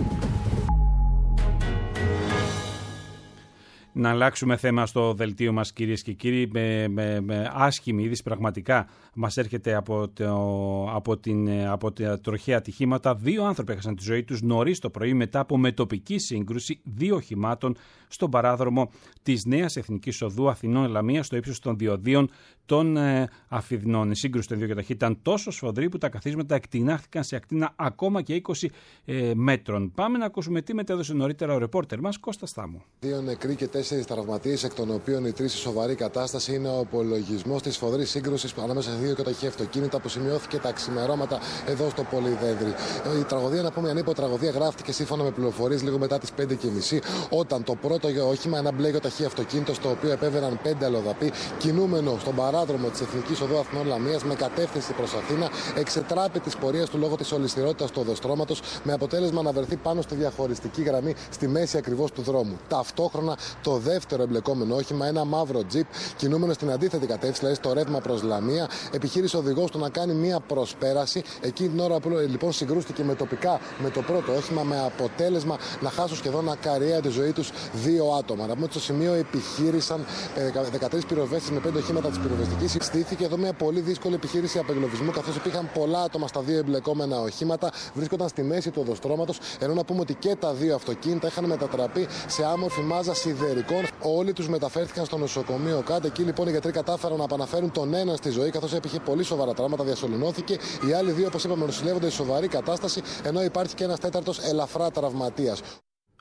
Να αλλάξουμε θέμα στο δελτίο μας, κυρίες και κύριοι, με, με, με άσχημη είδηση πραγματικά μας έρχεται από, το, από, την, από τα τροχαία ατυχήματα. Δύο άνθρωποι έχασαν τη ζωή τους νωρίς το πρωί μετά από μετοπική σύγκρουση δύο οχημάτων στον παράδρομο της Νέας Εθνικής Οδού Αθηνών-Λαμίας στο ύψος των διοδίων των ε, Αφιδνών. Η σύγκρουση των δύο καταρχήν ήταν τόσο σφοδρή που τα καθίσματα εκτινάχθηκαν σε ακτίνα ακόμα και είκοσι ε, μέτρων. Πάμε να ακούσουμε τι μετέδωσε νωρίτερα ο ρεπόρτερ μας Κώστας Στάμου. Δύο νεκροί και τέσσερις τραυματίες, εκ των οποίων οι τρεις σε σοβαρή κατάσταση, είναι ο απολογισμός της σφοδρής σύγκρουσης ανάμεσα σε δύο κατοχή αυτοκίνητα που σημειώθηκε τα ξημερώματα εδώ στο Πολυδέδρη. Η τραγωδία, να πούμε, η ανίπο τραγωδία, γράφτηκε σύμφωνα με πληροφορίες λίγο μετά τις πέντε και μισή, όταν το πρώτο όχημα, ένα μπλε ταχύ αυτοκίνητο, στο οποίο επέβαιναν πέντε αλλοδαποί, κινούμενο στον παράδρομο της Εθνικής Οδού Αθηνών-Λαμίας με κατεύθυνση προς Αθήνα, εξετράπη της πορείας του λόγω της ολισθηρότητας του οδοστρώματος, με αποτέλεσμα να βρεθεί πάνω στη διαχωριστική γραμμή στη μέση ακριβώς του δρόμου. Ταυτόχρονα το δεύτερο εμπλεκόμενο όχημα, ένα μαύρο τζιπ, κινούμενο στην αντίθετη κατεύθυνση, δηλαδή στο ρεύμα προς Λαμία, επιχείρησε ο οδηγός του να κάνει μία προσπέραση. Εκείνη την ώρα που λοιπόν συγκρούστηκε με τοπικά με το πρώτο όχημα, με αποτέλεσμα να χάσουν σχεδόν ακαραία τη ζωή τους δύο άτομα. Να πούμε ότι στο σημείο επιχείρησαν δεκατρείς πυροσβέστες με πέντε οχήματα της πυροσβεστικής. Στήθηκε εδώ μια πολύ δύσκολη επιχείρηση απεγκλωβισμού, καθώς υπήρχαν πολλά άτομα στα δύο εμπλεκόμενα οχήματα, βρίσκονταν στη μέση του οδοστρώματος, ενώ να πούμε ότι και τα δύο αυτοκίνητα είχαν μετατραπεί σε άμορφη μάζα σιδερικών. Όλοι τους μεταφέρθηκαν στο νοσοκομείο ΚΑΝΤ. Εκεί λοιπόν οι γιατροί κατάφεραν να επαναφέρουν τον έναν στη ζωή, καθώς έπειχε πολύ σοβαρά τραύματα, διασωληνώθηκε. Οι άλλοι δύο, όπως είπαμε, νοσηλεύονται σε σοβαρή κατάσταση, ενώ υπάρχει και ένας τέταρτος ελαφρά τραυματίας.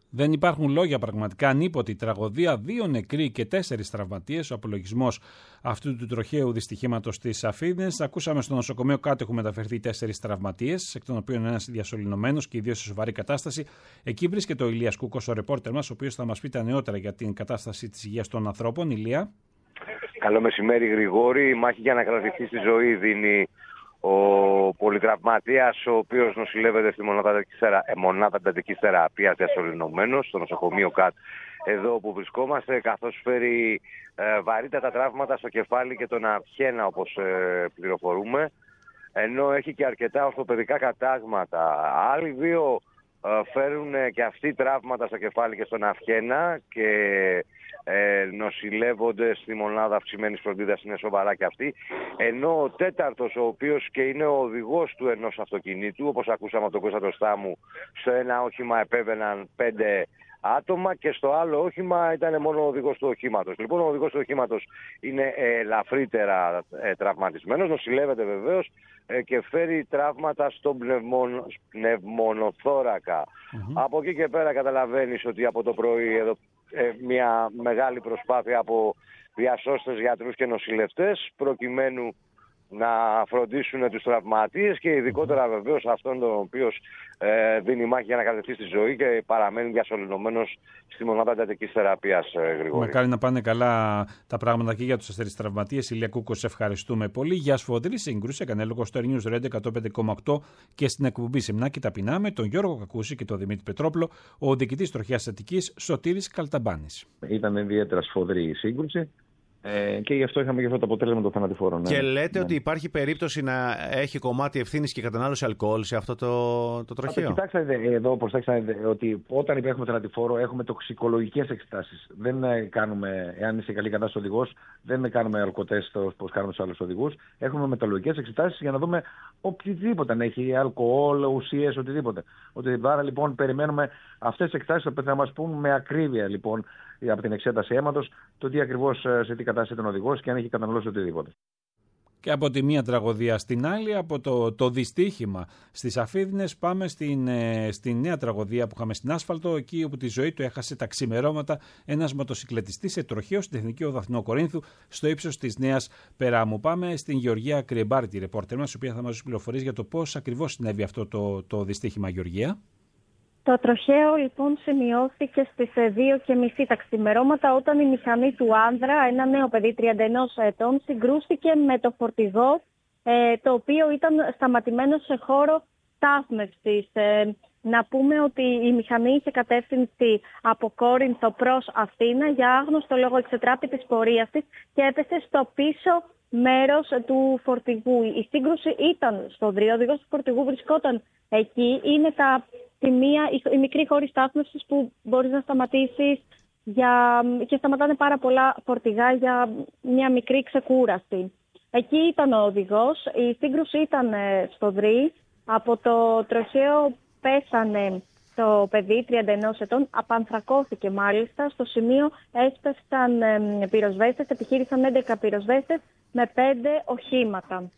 Δεν υπάρχουν λόγια πραγματικά. Ανίποτη τραγωδία, δύο νεκροί και τέσσερις τραυματίες. Ο απολογισμός αυτού του τροχαίου δυστυχήματος στις Αφίδνες. Ακούσαμε στο νοσοκομείο κάτω έχουν μεταφερθεί τέσσερις τραυματίες, εκ των οποίων ένας διασωληνωμένος και οι δύο σε σοβαρή κατάσταση. Εκεί βρίσκεται ο Ηλίας Κούκος, ο ρεπόρτερ μας, ο οποίος θα μας πει τα νεότερα για την κατάσταση της υγείας των ανθρώπων. Ηλία. Καλό μεσημέρι, Γρηγόρη. Η μάχη για να κρατηθεί στη ζωή δίνει ο πολυτραυματίας, ο οποίος νοσηλεύεται στη μονάδα εντατικής θεραπείας διασωληνωμένος στο νοσοκομείο ΚΑΤ, εδώ που βρισκόμαστε, καθώς φέρει ε, βαρύτατα τραύματα στο κεφάλι και τον αυχένα, όπως ε, πληροφορούμε, ενώ έχει και αρκετά ορθοπαιδικά κατάγματα. Άλλοι δύο ε, φέρουν και αυτοί τραύματα στο κεφάλι και στον αυχένα και ε, νοσηλεύονται στη μονάδα αυξημένης φροντίδας, είναι σοβαρά και αυτοί. Ενώ ο τέταρτος, ο οποίος και είναι ο οδηγός του ενός αυτοκινήτου, όπως ακούσαμε από τον Κώστα το Στάμου, στο ένα όχημα επέβαιναν πέντε άτομα και στο άλλο όχημα ήταν μόνο ο οδηγός του οχήματος. Λοιπόν, ο οδηγός του οχήματος είναι ελαφρύτερα ε, τραυματισμένος, νοσηλεύεται βεβαίως ε, και φέρει τραύματα στον πνευμον, πνευμονοθώρακα. Mm-hmm. Από εκεί και πέρα καταλαβαίνεις ότι από το πρωί εδώ ε, μια μεγάλη προσπάθεια από διασώστες, γιατρούς και νοσηλευτές προκειμένου να φροντίσουν τους τραυματίες και ειδικότερα βεβαίως αυτόν τον οποίος ε, δίνει μάχη για να κατευθύνει στη ζωή και παραμένει διασωληνωμένος στη μονάδα εντατικής θεραπείας, ε, Γρηγόρη. Μακάρι να πάνε καλά τα πράγματα και για τους τέσσερις τραυματίες. Ηλία Κούκο, σε ευχαριστούμε πολύ. Για σφοδρή σύγκρουση έκανε λόγο στο News Radio εκατόν πέντε κόμμα οκτώ και στην εκπομπή Σεμνάκη Ταπεινά με τον Γιώργο Κακούση και τον Δημήτρη Πετρόπλο, ο διοικητής τροχιάς Αττικής Σωτήρης Καλταμπάνης. Ήταν ιδιαίτερα σφοδρή η σύγκρουση. Ε, και γι' αυτό είχαμε και αυτό το αποτέλεσμα των θανατηφόρων. Και ναι. λέτε ναι. ότι υπάρχει περίπτωση να έχει κομμάτι ευθύνης και κατανάλωση αλκοόλ σε αυτό το, το τροχαίο. Κοιτάξτε εδώ, προσέξτε ότι όταν έχουμε θανατηφόρο έχουμε τοξικολογικές εξετάσεις. Δεν κάνουμε, εάν είσαι καλή κατάσταση οδηγός, δεν κάνουμε αλκοτέστ όπως κάνουμε στους άλλους οδηγούς. Έχουμε μεταλλουργικές εξετάσεις για να δούμε οτιδήποτε, αν έχει αλκοόλ, ουσίες, οτιδήποτε. Ότι άρα λοιπόν περιμένουμε αυτές τις εξετάσεις που θα μας πούν με ακρίβεια λοιπόν από την εξέταση αίματος το τι ακριβώς, σε τι κατάσταση ήταν ο οδηγός και αν έχει καταναλώσει οτιδήποτε. Και από τη μία τραγωδία στην άλλη, από το, το δυστύχημα στις Αφίδνες, πάμε στην, ε, στην νέα τραγωδία που είχαμε στην Άσφαλτο, εκεί όπου τη ζωή του έχασε τα ξημερώματα ένας μοτοσυκλετιστής σε τροχαίο στην Εθνική Οδό Αθηνών Κορίνθου, στο ύψος της Νέας Περάμου. Πάμε στην Γεωργία Κρυεμπάρη, τη ρεπόρτερ μας, η οποία θα μας δώσει πληροφορίες για το πώς ακριβώς συνέβη αυτό το, το δυστύχημα, Γεωργία. Το τροχαίο λοιπόν σημειώθηκε στις δύο και μισή τα ξημερώματα όταν η μηχανή του άνδρα, ένα νέο παιδί τριάντα ένα ετών, συγκρούστηκε με το φορτηγό ε, το οποίο ήταν σταματημένο σε χώρο στάθμευσης. Ε, να πούμε ότι η μηχανή είχε κατεύθυνση από Κόρινθο προς Αθήνα για άγνωστο λόγο εξετράπη της πορείας της και έπεσε στο πίσω μέρος του φορτηγού. Η σύγκρουση ήταν στο δρύο, ο οδηγός του φορτηγού βρισκόταν εκεί. Είναι τα, τη μία, η μικρή χώρη στάθμευσης που μπορείς να σταματήσεις για, και σταματάνε πάρα πολλά φορτηγά για μια μικρή ξεκούραση. Εκεί ήταν ο οδηγός, η σύγκρουση ήταν στο δρύ, από το τροχαίο πέσανε το παιδί τριάντα ένα ετών, απανθρακώθηκε μάλιστα. Στο σημείο έσπευσαν πυροσβέστες, επιχείρησαν έντεκα πυροσβέστες με πέντε οχήματα.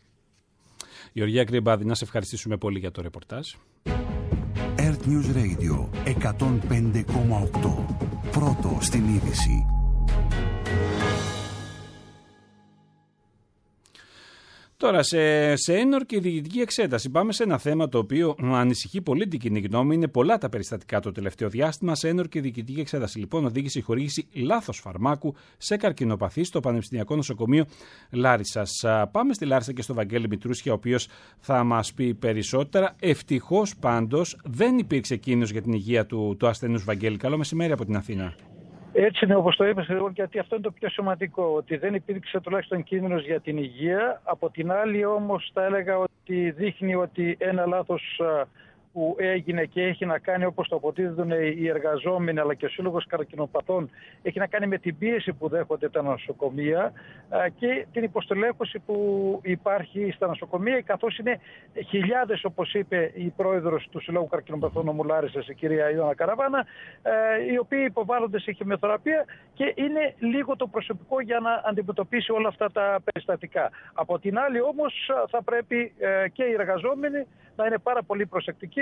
Γεωργία Κρυεμπάρη, να σε ευχαριστήσουμε πολύ για το ρεπορτάζ. Earth News Radio εκατόν πέντε κόμμα οκτώ. Πρώτο στην είδηση. Τώρα, σε, σε ένορκη διοικητική εξέταση, πάμε σε ένα θέμα το οποίο ανησυχεί πολύ την κοινή γνώμη. Είναι πολλά τα περιστατικά το τελευταίο διάστημα. Σε ένορκη διοικητική εξέταση, λοιπόν, οδήγησε η χορήγηση λάθος φαρμάκου σε καρκινοπαθή στο Πανεπιστημιακό Νοσοκομείο Λάρισσας. Πάμε στη Λάρισα και στο Βαγγέλη Μητρούσια, ο οποίος θα μας πει περισσότερα. Ευτυχώς πάντως δεν υπήρξε κίνδυνος για την υγεία του, του ασθενούς. Βαγγέλη, καλό μεσημέρι από την Αθήνα. Έτσι είναι, όπως το είπες, γιατί αυτό είναι το πιο σημαντικό, ότι δεν υπήρξε τουλάχιστον κίνδυνος για την υγεία. Από την άλλη όμως θα έλεγα ότι δείχνει ότι ένα λάθος που έγινε και έχει να κάνει, όπως το αποτίθετουν οι εργαζόμενοι αλλά και ο Σύλλογος Καρκινοπαθών, έχει να κάνει με την πίεση που δέχονται τα νοσοκομεία και την υποστελέχωση που υπάρχει στα νοσοκομεία, καθώς είναι χιλιάδες, όπως είπε η πρόεδρος του Συλλόγου Καρκινοπαθών νομού Λάρισσας, η κυρία Ιωάννα Καραβάνα, οι οποίοι υποβάλλονται σε χημειοθεραπεία και είναι λίγο το προσωπικό για να αντιμετωπίσει όλα αυτά τα περιστατικά. Από την άλλη όμως θα πρέπει και οι εργαζόμενοι να είναι πάρα πολύ προσεκτικοί,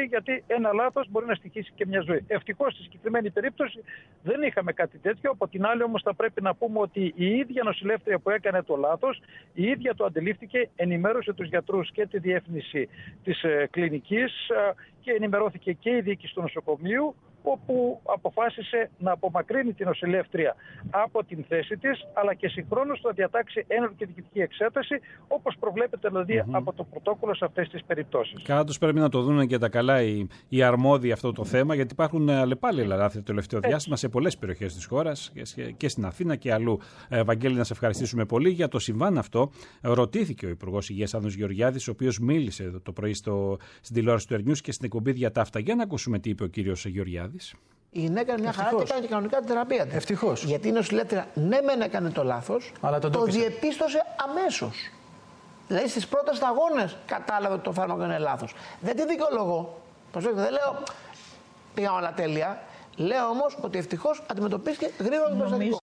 γιατί, γιατί ένα λάθος μπορεί να στοιχήσει και μια ζωή. Ευτυχώς στη συγκεκριμένη περίπτωση δεν είχαμε κάτι τέτοιο. Από την άλλη όμως θα πρέπει να πούμε ότι η ίδια νοσηλεύτρια που έκανε το λάθος, η ίδια το αντιλήφθηκε, ενημέρωσε τους γιατρούς και τη διεύθυνση της ε, κλινικής ε, και ενημερώθηκε και η διοίκηση του νοσοκομείου, όπου αποφάσισε να απομακρύνει την νοσηλεύτρια από την θέση της, αλλά και συγχρόνως θα διατάξει ένορκη διοικητική εξέταση, όπως προβλέπεται δηλαδή mm-hmm. από το πρωτόκολλο σε αυτές τις περιπτώσεις. Κάτω πρέπει να το δουν και τα καλά οι, οι αρμόδιοι αυτό το θέμα, γιατί υπάρχουν αλλεπάλληλα λάθη το τελευταίο Έτσι. διάστημα σε πολλές περιοχές της χώρας και στην Αθήνα και αλλού. Ε, Βαγγέλη, να σε ευχαριστήσουμε πολύ για το συμβάν αυτό. Ρωτήθηκε ο Υπουργός Υγείας Άνδρος Γεωργιάδης, ο οποίος μίλησε το πρωί στο, στην τηλεόραση του Ερνιούς και στην εκπομπή Διατάφτα. Για να ακούσουμε τι είπε ο κύριος Γεωργιάδης. Η γυναίκα έκανε μια χαρά και έκανε και κανονικά τη θεραπεία της. Ευτυχώς. Γιατί η νοσηλεύτρια ναι, μεν έκανε το λάθος, αλλά το, το διεπίστωσε αμέσως. Δηλαδή στις πρώτες σταγόνες κατάλαβε ότι το φάρμακο είναι λάθος. Δεν τη δικαιολογώ. Προσέξτε, δεν λέω πήγα όλα τέλεια. Λέω όμως ότι ευτυχώς αντιμετωπίστηκε γρήγορα το περιστατικό.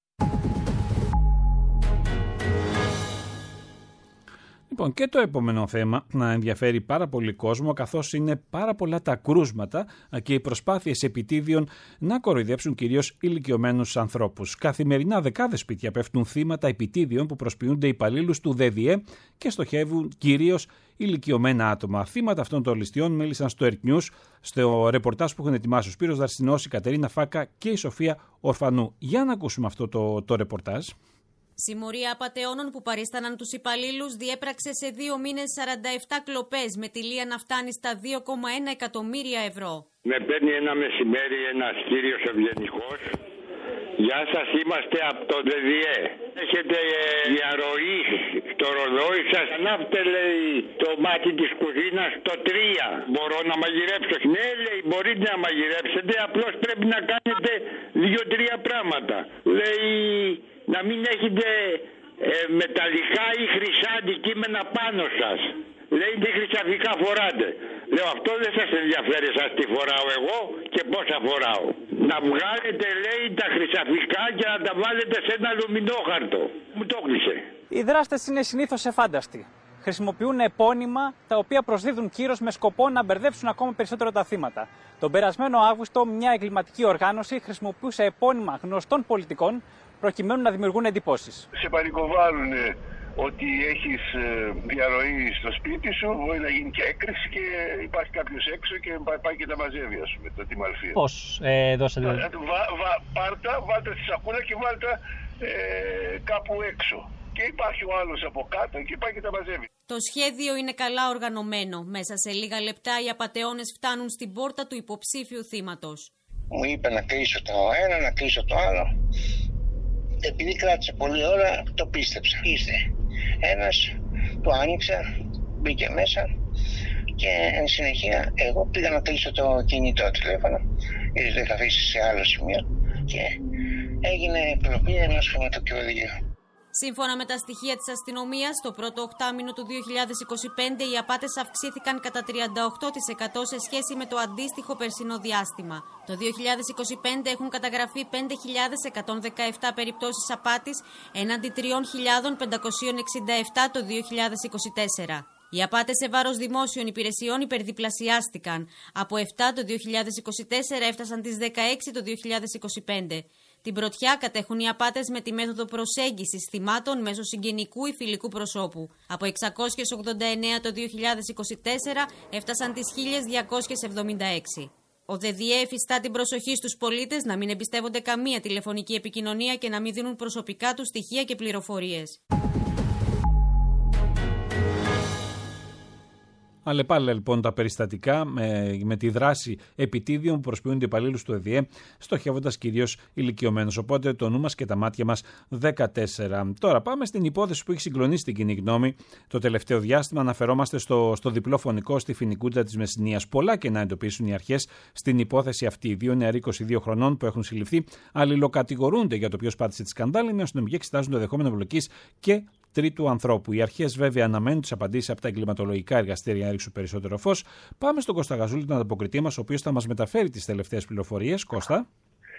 Λοιπόν, και το επόμενο θέμα να ενδιαφέρει πάρα πολύ κόσμο, καθώς είναι πάρα πολλά τα κρούσματα και οι προσπάθειες επιτίδιων να κοροϊδέψουν κυρίως ηλικιωμένους ανθρώπους. Καθημερινά δεκάδες σπίτια πέφτουν θύματα επιτίδιων που προσποιούνται υπαλλήλους του ΔΔΕ και στοχεύουν κυρίως ηλικιωμένα άτομα. Θύματα αυτών των ληστείων μίλησαν στο Earth News, στο ρεπορτάζ που έχουν ετοιμάσει ο Σπύρος Δαρσινός, η Κατερίνα Φάκα και η Σοφία Ορφανού. Για να ακούσουμε αυτό το, το ρεπορτάζ. Συμμορία απατεώνων που παρίσταναν τους υπαλλήλους διέπραξε σε δύο μήνες σαράντα επτά κλοπές με τιλία να φτάνει στα δύο κόμμα ένα εκατομμύρια ευρώ. Με παίρνει ένα μεσημέρι ένας κύριος ευγενικός. Γεια σας, είμαστε από το ΔΔΕ. Έχετε ε, διαρροή στο ρολόι σας. Ανάφτε, λέει, το μάτι της κουζίνας στο τρία. Μπορώ να μαγειρέψω? Ναι, λέει, μπορείτε να μαγειρέψετε, απλώς πρέπει να κάνετε δύο-τρία πράγματα. Λέει, να μην έχετε ε, μεταλλικά ή χρυσά αντικείμενα πάνω σας. Λέει, τι χρυσαφικά φοράτε. Λέω, αυτό δεν σας ενδιαφέρει σας τι φοράω εγώ και πόσα φοράω. Να βγάλετε, λέει, τα χρυσαφικά και να τα βάλετε σε ένα αλουμινόχαρτο. Μου το έκλεισε. Οι δράστες είναι συνήθως εφάνταστοι. Χρησιμοποιούν επώνυμα τα οποία προσδίδουν κύρος με σκοπό να μπερδέψουν ακόμα περισσότερο τα θύματα. Τον περασμένο Αύγουστο, μια εγκληματική οργάνωση χρησιμοποιούσε επώνυμα γνωστών πολιτικών προκειμένου να δημιουργούν εντυπώσεις. Σε πανικοβάλλουν ότι έχεις διαρροή στο σπίτι σου, μπορεί να γίνει και έκρηξη και υπάρχει κάποιος έξω και πάει και τα μαζεύει, ας πούμε, τη μαλφία. Πώς ε, δώσατε? Βα, βα, πάρτα, βάλτε στη σακούλα και βάλτε ε, κάπου έξω. Και υπάρχει ο άλλος από κάτω και πάει και τα μαζεύει. Το σχέδιο είναι καλά οργανωμένο. Μέσα σε λίγα λεπτά οι απατεώνες φτάνουν στην πόρτα του υποψήφιου θύματος. Μου είπε να κλείσω το ένα, να κλείσω το άλλο. Επειδή κράτησε πολλή ώρα, το πίστεψα. Ήρθε ένας, το άνοιξα, μπήκε μέσα και εν συνεχεία εγώ πήγα να κλείσω το κινητό τηλέφωνο, γιατί το είχα αφήσει σε άλλο σημείο και έγινε κλοπή ενός χρηματοκιβωτικού. Σύμφωνα με τα στοιχεία της αστυνομίας, το πρώτο οκτάμηνο του δύο χιλιάδες είκοσι πέντε οι απάτες αυξήθηκαν κατά τριάντα οκτώ τοις εκατό σε σχέση με το αντίστοιχο περσινό διάστημα. Το δύο χιλιάδες είκοσι πέντε έχουν καταγραφεί πέντε χιλιάδες εκατόν δεκαεπτά περιπτώσεις απάτης, έναντι τρεις χιλιάδες πεντακόσιες εξήντα επτά το δύο χιλιάδες είκοσι τέσσερα. Οι απάτες σε βάρος δημόσιων υπηρεσιών υπερδιπλασιάστηκαν. Από επτά το δύο χιλιάδες είκοσι τέσσερα έφτασαν τις δεκαέξι το δύο χιλιάδες είκοσι πέντε. Την πρωτιά κατέχουν οι απάτες με τη μέθοδο προσέγγισης θυμάτων μέσω συγγενικού ή φιλικού προσώπου. Από εξακόσιες ογδόντα εννέα το δύο χιλιάδες είκοσι τέσσερα έφτασαν τις χίλια διακόσιες εβδομήντα έξι. Ο ΔΔΕ εφιστά την προσοχή στους πολίτες να μην εμπιστεύονται καμία τηλεφωνική επικοινωνία και να μην δίνουν προσωπικά τους στοιχεία και πληροφορίες. Αλλεπάλληλα λοιπόν τα περιστατικά με, με τη δράση επιτίδιων που προσποιούνται υπαλλήλους του ΕΔΙΕ, στοχεύοντας κυρίως ηλικιωμένους. Οπότε το νου μας και τα μάτια μας δεκατέσσερα. Τώρα πάμε στην υπόθεση που έχει συγκλονίσει την κοινή γνώμη το τελευταίο διάστημα. Αναφερόμαστε στο, στο διπλό φωνικό στη Φοινικούτζα της Μεσσηνίας. Πολλά και να εντοπίσουν οι αρχές στην υπόθεση αυτή. Οι δύο νεαροί είκοσι δύο χρονών που έχουν συλληφθεί αλληλοκατηγορούνται για το ποιος πάτησε τη σκανδάλη, ενώ αστυνομικοί εξετάζουν το δεχόμενο εμπλοκής και τρίτου ανθρώπου. Οι αρχές βέβαια αναμένουν τις απαντήσεις από τα εγκληματολογικά εργαστήρια να ρίξουν περισσότερο φως. Πάμε στον Κώστα Γαζούλη, τον ανταποκριτή μας, ο οποίος θα μας μεταφέρει τις τελευταίες πληροφορίες. Κώστα.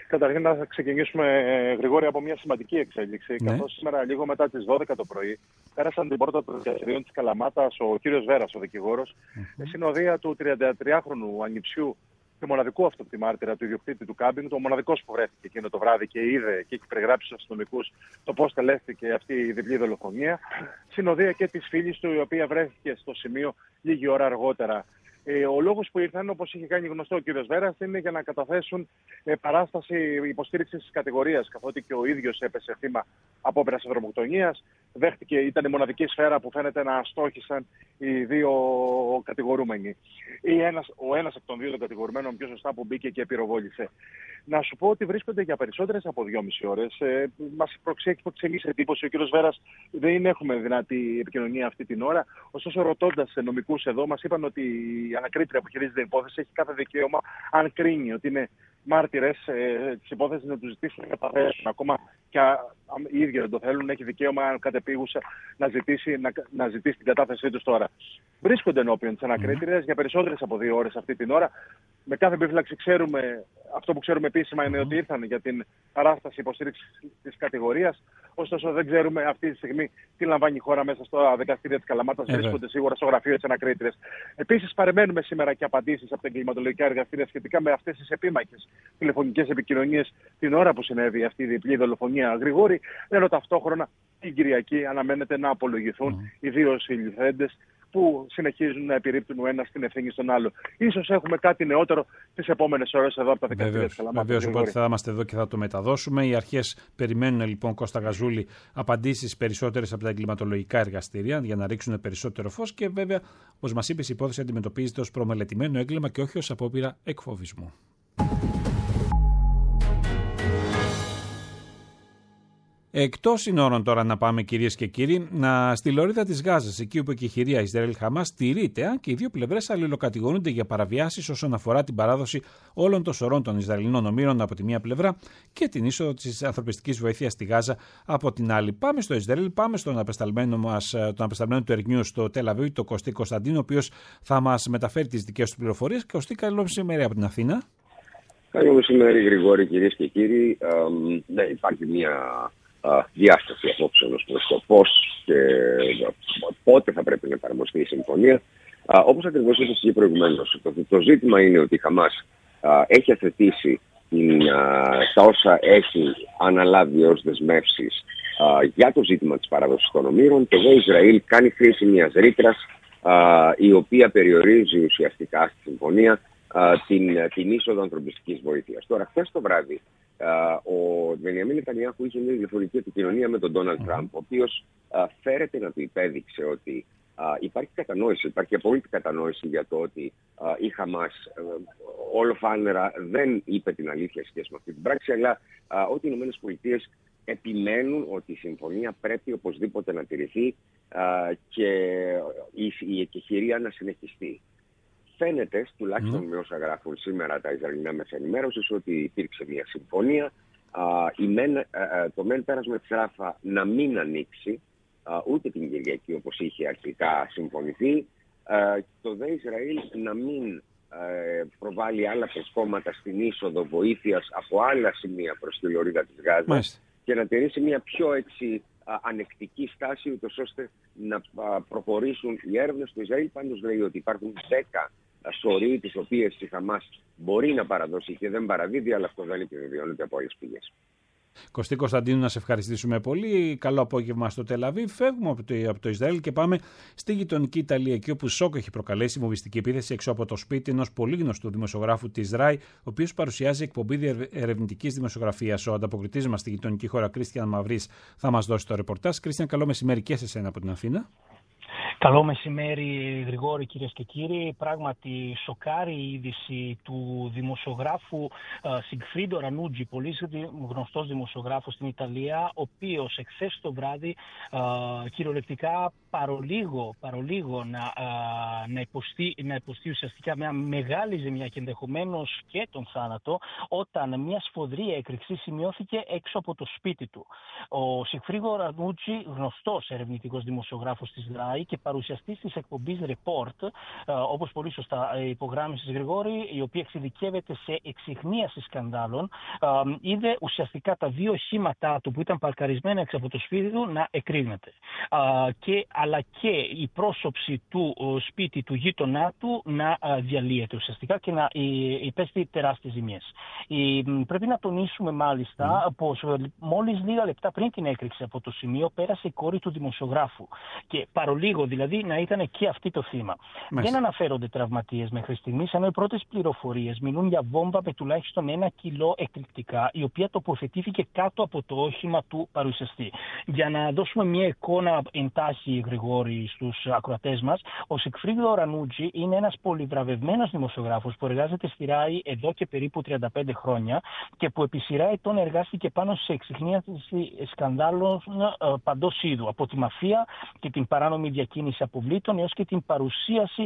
Καταρχήν να ξεκινήσουμε, Γρηγόρη, από μια σημαντική εξέλιξη. Ναι. Καθώς σήμερα, λίγο μετά τις δώδεκα το πρωί, πέρασαν την πόρτα των δικαστηρίων της Καλαμάτας ο κύριος Βέρας, ο δικηγόρος, mm-hmm. συνοδεία του τριαντατριάχρονου ανιψιού και μοναδικού αυτοκτημάρτυρα του ιδιοκτήτη του κάμπινγκ, το μοναδικός που βρέθηκε εκείνο το βράδυ και είδε και έχει περιγράψει στους αστυνομικούς το πώς τελέστηκε αυτή η διπλή δολοφονία. Συνοδεία και της φίλης του, η οποία βρέθηκε στο σημείο λίγη ώρα αργότερα. Ε, ο λόγος που ήρθαν, όπως είχε κάνει γνωστό ο κύριος Βέρας, είναι για να καταθέσουν ε, παράσταση υποστήριξης της κατηγορίας, καθότι και ο ίδιος έπεσε θύμα απόπειρας δρομοκτονίας. Δέχτηκε, ήταν η μοναδική σφαίρα που φαίνεται να αστόχησαν οι δύο κατηγορούμενοι. Ή ένας, ο ένας από των δύο των κατηγορουμένων, πιο σωστά, που μπήκε και πυροβόλησε. Να σου πω ότι βρίσκονται για περισσότερες από δυόμιση ώρες. Ε, μας έχει προξενήσει εντύπωση. Ο κύριος Βέρας δεν έχουμε δυνατή επικοινωνία αυτή την ώρα. Ωστόσο, ρωτώντας νομικούς εδώ, μας είπαν ότι η ανακρίτρια που χειρίζεται την υπόθεση έχει κάθε δικαίωμα, αν κρίνει ότι είναι μάρτυρες ε, της υπόθεσης, να τους ζητήσουν να καταθέσουν. Ακόμα και αν οι ίδιοι δεν το θέλουν, έχει δικαίωμα, αν κατεπίγουσα, να ζητήσει, να, να ζητήσει την κατάθεσή τους τώρα. Βρίσκονται ενώπιον της ανακρίτριας για περισσότερες από δύο ώρες αυτή την ώρα. Με κάθε επιφύλαξη ξέρουμε, αυτό που ξέρουμε επίσημα είναι ότι ήρθαν για την παράσταση υποστήριξης της κατηγορίας. Ωστόσο, δεν ξέρουμε αυτή τη στιγμή τι λαμβάνει η χώρα μέσα στα δικαστήρια της Καλαμάτας. Ε, βρίσκονται σίγουρα στο γραφείο της ανακρίτριας. Επίσης, παρεμένουμε σήμερα και απαντήσεις από τα εγκληματολογικά εργαστήρια σχετικά με αυτές τις επίμαχες τηλεφωνικές επικοινωνίες την ώρα που συνέβη αυτή η διπλή δολοφονία. Γρηγόρη, ενώ ταυτόχρονα την Κυριακή αναμένεται να απολογηθούν mm. οι δύο συλληφθέντες που συνεχίζουν να επιρρύπτουν ο ένας την ευθύνη στον άλλο. Ίσως έχουμε κάτι νεότερο τις επόμενες ώρες εδώ από τα δικαστήρια της Καλαμάτας. Βεβαίως, οπότε θα είμαστε εδώ και θα το μεταδώσουμε. Οι αρχές περιμένουν λοιπόν, Κώστα Γαζούλη, απαντήσεις περισσότερες από τα εγκληματολογικά εργαστήρια για να ρίξουν περισσότερο φως και βέβαια, όπως μας είπες, η υπόθεση αντιμετωπίζεται ως προμελετημένο έγκλημα και όχι ως απόπειρα εκφοβισμού. Εκτός συνόρων τώρα να πάμε, κυρίες και κύριοι, να, στη λωρίδα της Γάζας, εκεί όπου η εκεχηρία Ισραήλ-Χαμάς στηρείται, αν και οι δύο πλευρές αλληλοκατηγορούνται για παραβιάσεις όσον αφορά την παράδοση όλων των σωρών των Ισραηλινών ομήρων από τη μία πλευρά και την είσοδο της ανθρωπιστικής βοήθειας στη Γάζα από την άλλη. Πάμε στο Ισραήλ, πάμε στον απεσταλμένο μας, τον απεσταλμένο του Ερνιού στο Τελ Αβίβ, τον Κωστή Κωνσταντίνο, ο οποίος θα μας μεταφέρει τις δικές του πληροφορίες. Κωστή, καλό μεσημέρι από την Αθήνα. Καλό μεσημέρι, Γρηγόρη, κυρίες και κύριοι. Ε, ναι, υπάρχει μια διάσταση απόψεων ως προς το πώς και πότε θα πρέπει να εφαρμοστεί η συμφωνία. Α, όπως ακριβώς είπα και προηγουμένως, το, το ζήτημα είναι ότι η Χαμάς α, έχει αθετήσει την, α, τα όσα έχει αναλάβει ως δεσμεύσεις α, για το ζήτημα της παράδοσης των ομήρων. Το δε Ισραήλ κάνει χρήση μιας ρήτρας α, η οποία περιορίζει ουσιαστικά στη συμφωνία α, την, την είσοδο ανθρωπιστικής βοήθειας. Τώρα, χθες το βράδυ, Uh, ο Μπενιαμίν Νετανιάχου είχε μια διαφορετική επικοινωνία με τον Ντόναλντ Τραμπ, ο οποίος uh, φέρεται να του υπέδειξε ότι uh, υπάρχει κατανόηση, υπάρχει απόλυτη κατανόηση για το ότι uh, η Χαμάς uh, όλο φάνερα δεν είπε την αλήθεια σχέση με αυτή την πράξη, αλλά uh, ότι οι ΗΠΑ επιμένουν ότι η συμφωνία πρέπει οπωσδήποτε να τηρηθεί uh, και η, η εκεχηρία να συνεχιστεί. Φαίνεται, τουλάχιστον mm. με όσα γράφουν σήμερα τα Ισραηλινά μέσα ενημέρωσης, ότι υπήρξε μια συμφωνία. Α, η μεν, α, το μεν πέρασμα της Ράφα να μην ανοίξει α, ούτε την Κυριακή όπως είχε αρχικά συμφωνηθεί. Α, το δε Ισραήλ να μην α, προβάλλει άλλα προσκόμματα στην είσοδο βοήθειας από άλλα σημεία προς τη λωρίδα της Γάζας mm. και να τηρήσει μια πιο έτσι α, ανεκτική στάση, ούτως ώστε να α, προχωρήσουν οι έρευνες του Ισραήλ. Πάντως λέει ότι υπάρχουν δέκα σωροί τις οποίες η Χαμάς μπορεί να παραδώσει και δεν παραδίδει, αλλά αυτό δεν επιβεβαιώνεται από άλλες πηγές. Κωστή Κωνσταντίνου, να σε ευχαριστήσουμε πολύ. Καλό απόγευμα στο Τελ Αβίβ. Φεύγουμε από το, από το Ισραήλ και πάμε στη γειτονική Ιταλία, εκεί όπου σοκ έχει προκαλέσει η βομβιστική επίθεση έξω από το σπίτι ενός πολύ γνωστού δημοσιογράφου της ΡΑΙ, ο οποίος παρουσιάζει εκπομπή ερευνητικής δημοσιογραφίας. Ο ανταποκριτής μας στη γειτονική χώρα, Κρίστιαν Μαυρής, θα μας δώσει το ρεπορτάζ. Κρίστιαν, καλό μεσημέρι και σε εσένα από την Αθήνα. Καλό μεσημέρι, Γρηγόρη, κυρίες και κύριοι. Πράγματι, σοκάρει η είδηση του δημοσιογράφου Σιγφρίντο Ρανούτζι, πολύ γνωστός δημοσιογράφος στην Ιταλία, ο οποίος εχθές το βράδυ α, κυριολεκτικά παρολίγο, παρολίγο να, α, να, υποστεί, να υποστεί ουσιαστικά μια μεγάλη ζημιά και ενδεχομένως και τον θάνατο, όταν μια σφοδρή έκρηξη σημειώθηκε έξω από το σπίτι του. Ο Σιγφρίδο Ρανούτζι, γνωστός ερευνητικός δημοσιογράφος της ΔΡΑΗ και παρουσιαστής της εκπομπής Report, όπως πολύ σωστά υπογράμμισε Γρηγόρη, η οποία εξειδικεύεται σε εξιχνίαση σκανδάλων, είδε ουσιαστικά τα δύο οχήματά του που ήταν παρκαρισμένα έξω από το σπίτι του να εκρήγνεται. Και, αλλά και η πρόσωψη του σπίτι του γείτονά του να διαλύεται ουσιαστικά και να υπέστη τεράστιες ζημιές. Πρέπει να τονίσουμε μάλιστα mm. πως μόλις λίγα λεπτά πριν την έκρηξη από το σημείο πέρασε η κόρη του δημοσιογράφου. Και παρολίγο δηλαδή να ήταν και αυτή το θύμα. Μάλιστα. Δεν αναφέρονται τραυματίες μέχρι στιγμής, ενώ οι πρώτες πληροφορίες μιλούν για βόμβα με τουλάχιστον ένα κιλό εκρηκτικά, η οποία τοποθετήθηκε κάτω από το όχημα του παρουσιαστή. Για να δώσουμε μια εικόνα εντάχει, Γρηγόρη, στους ακροατές μας, ο Σιγφρίδο Ρανούτζι είναι ένας πολυβραβευμένος δημοσιογράφος που εργάζεται στη ΡΑΗ εδώ και περίπου τριάντα πέντε χρόνια και που επί σειρά ετών εργάστηκε πάνω σε εξιχνίαση σκανδάλων παντός είδου, από τη μαφία και την παράνομη διακίνηση αποβλήτων έως και την παρουσίαση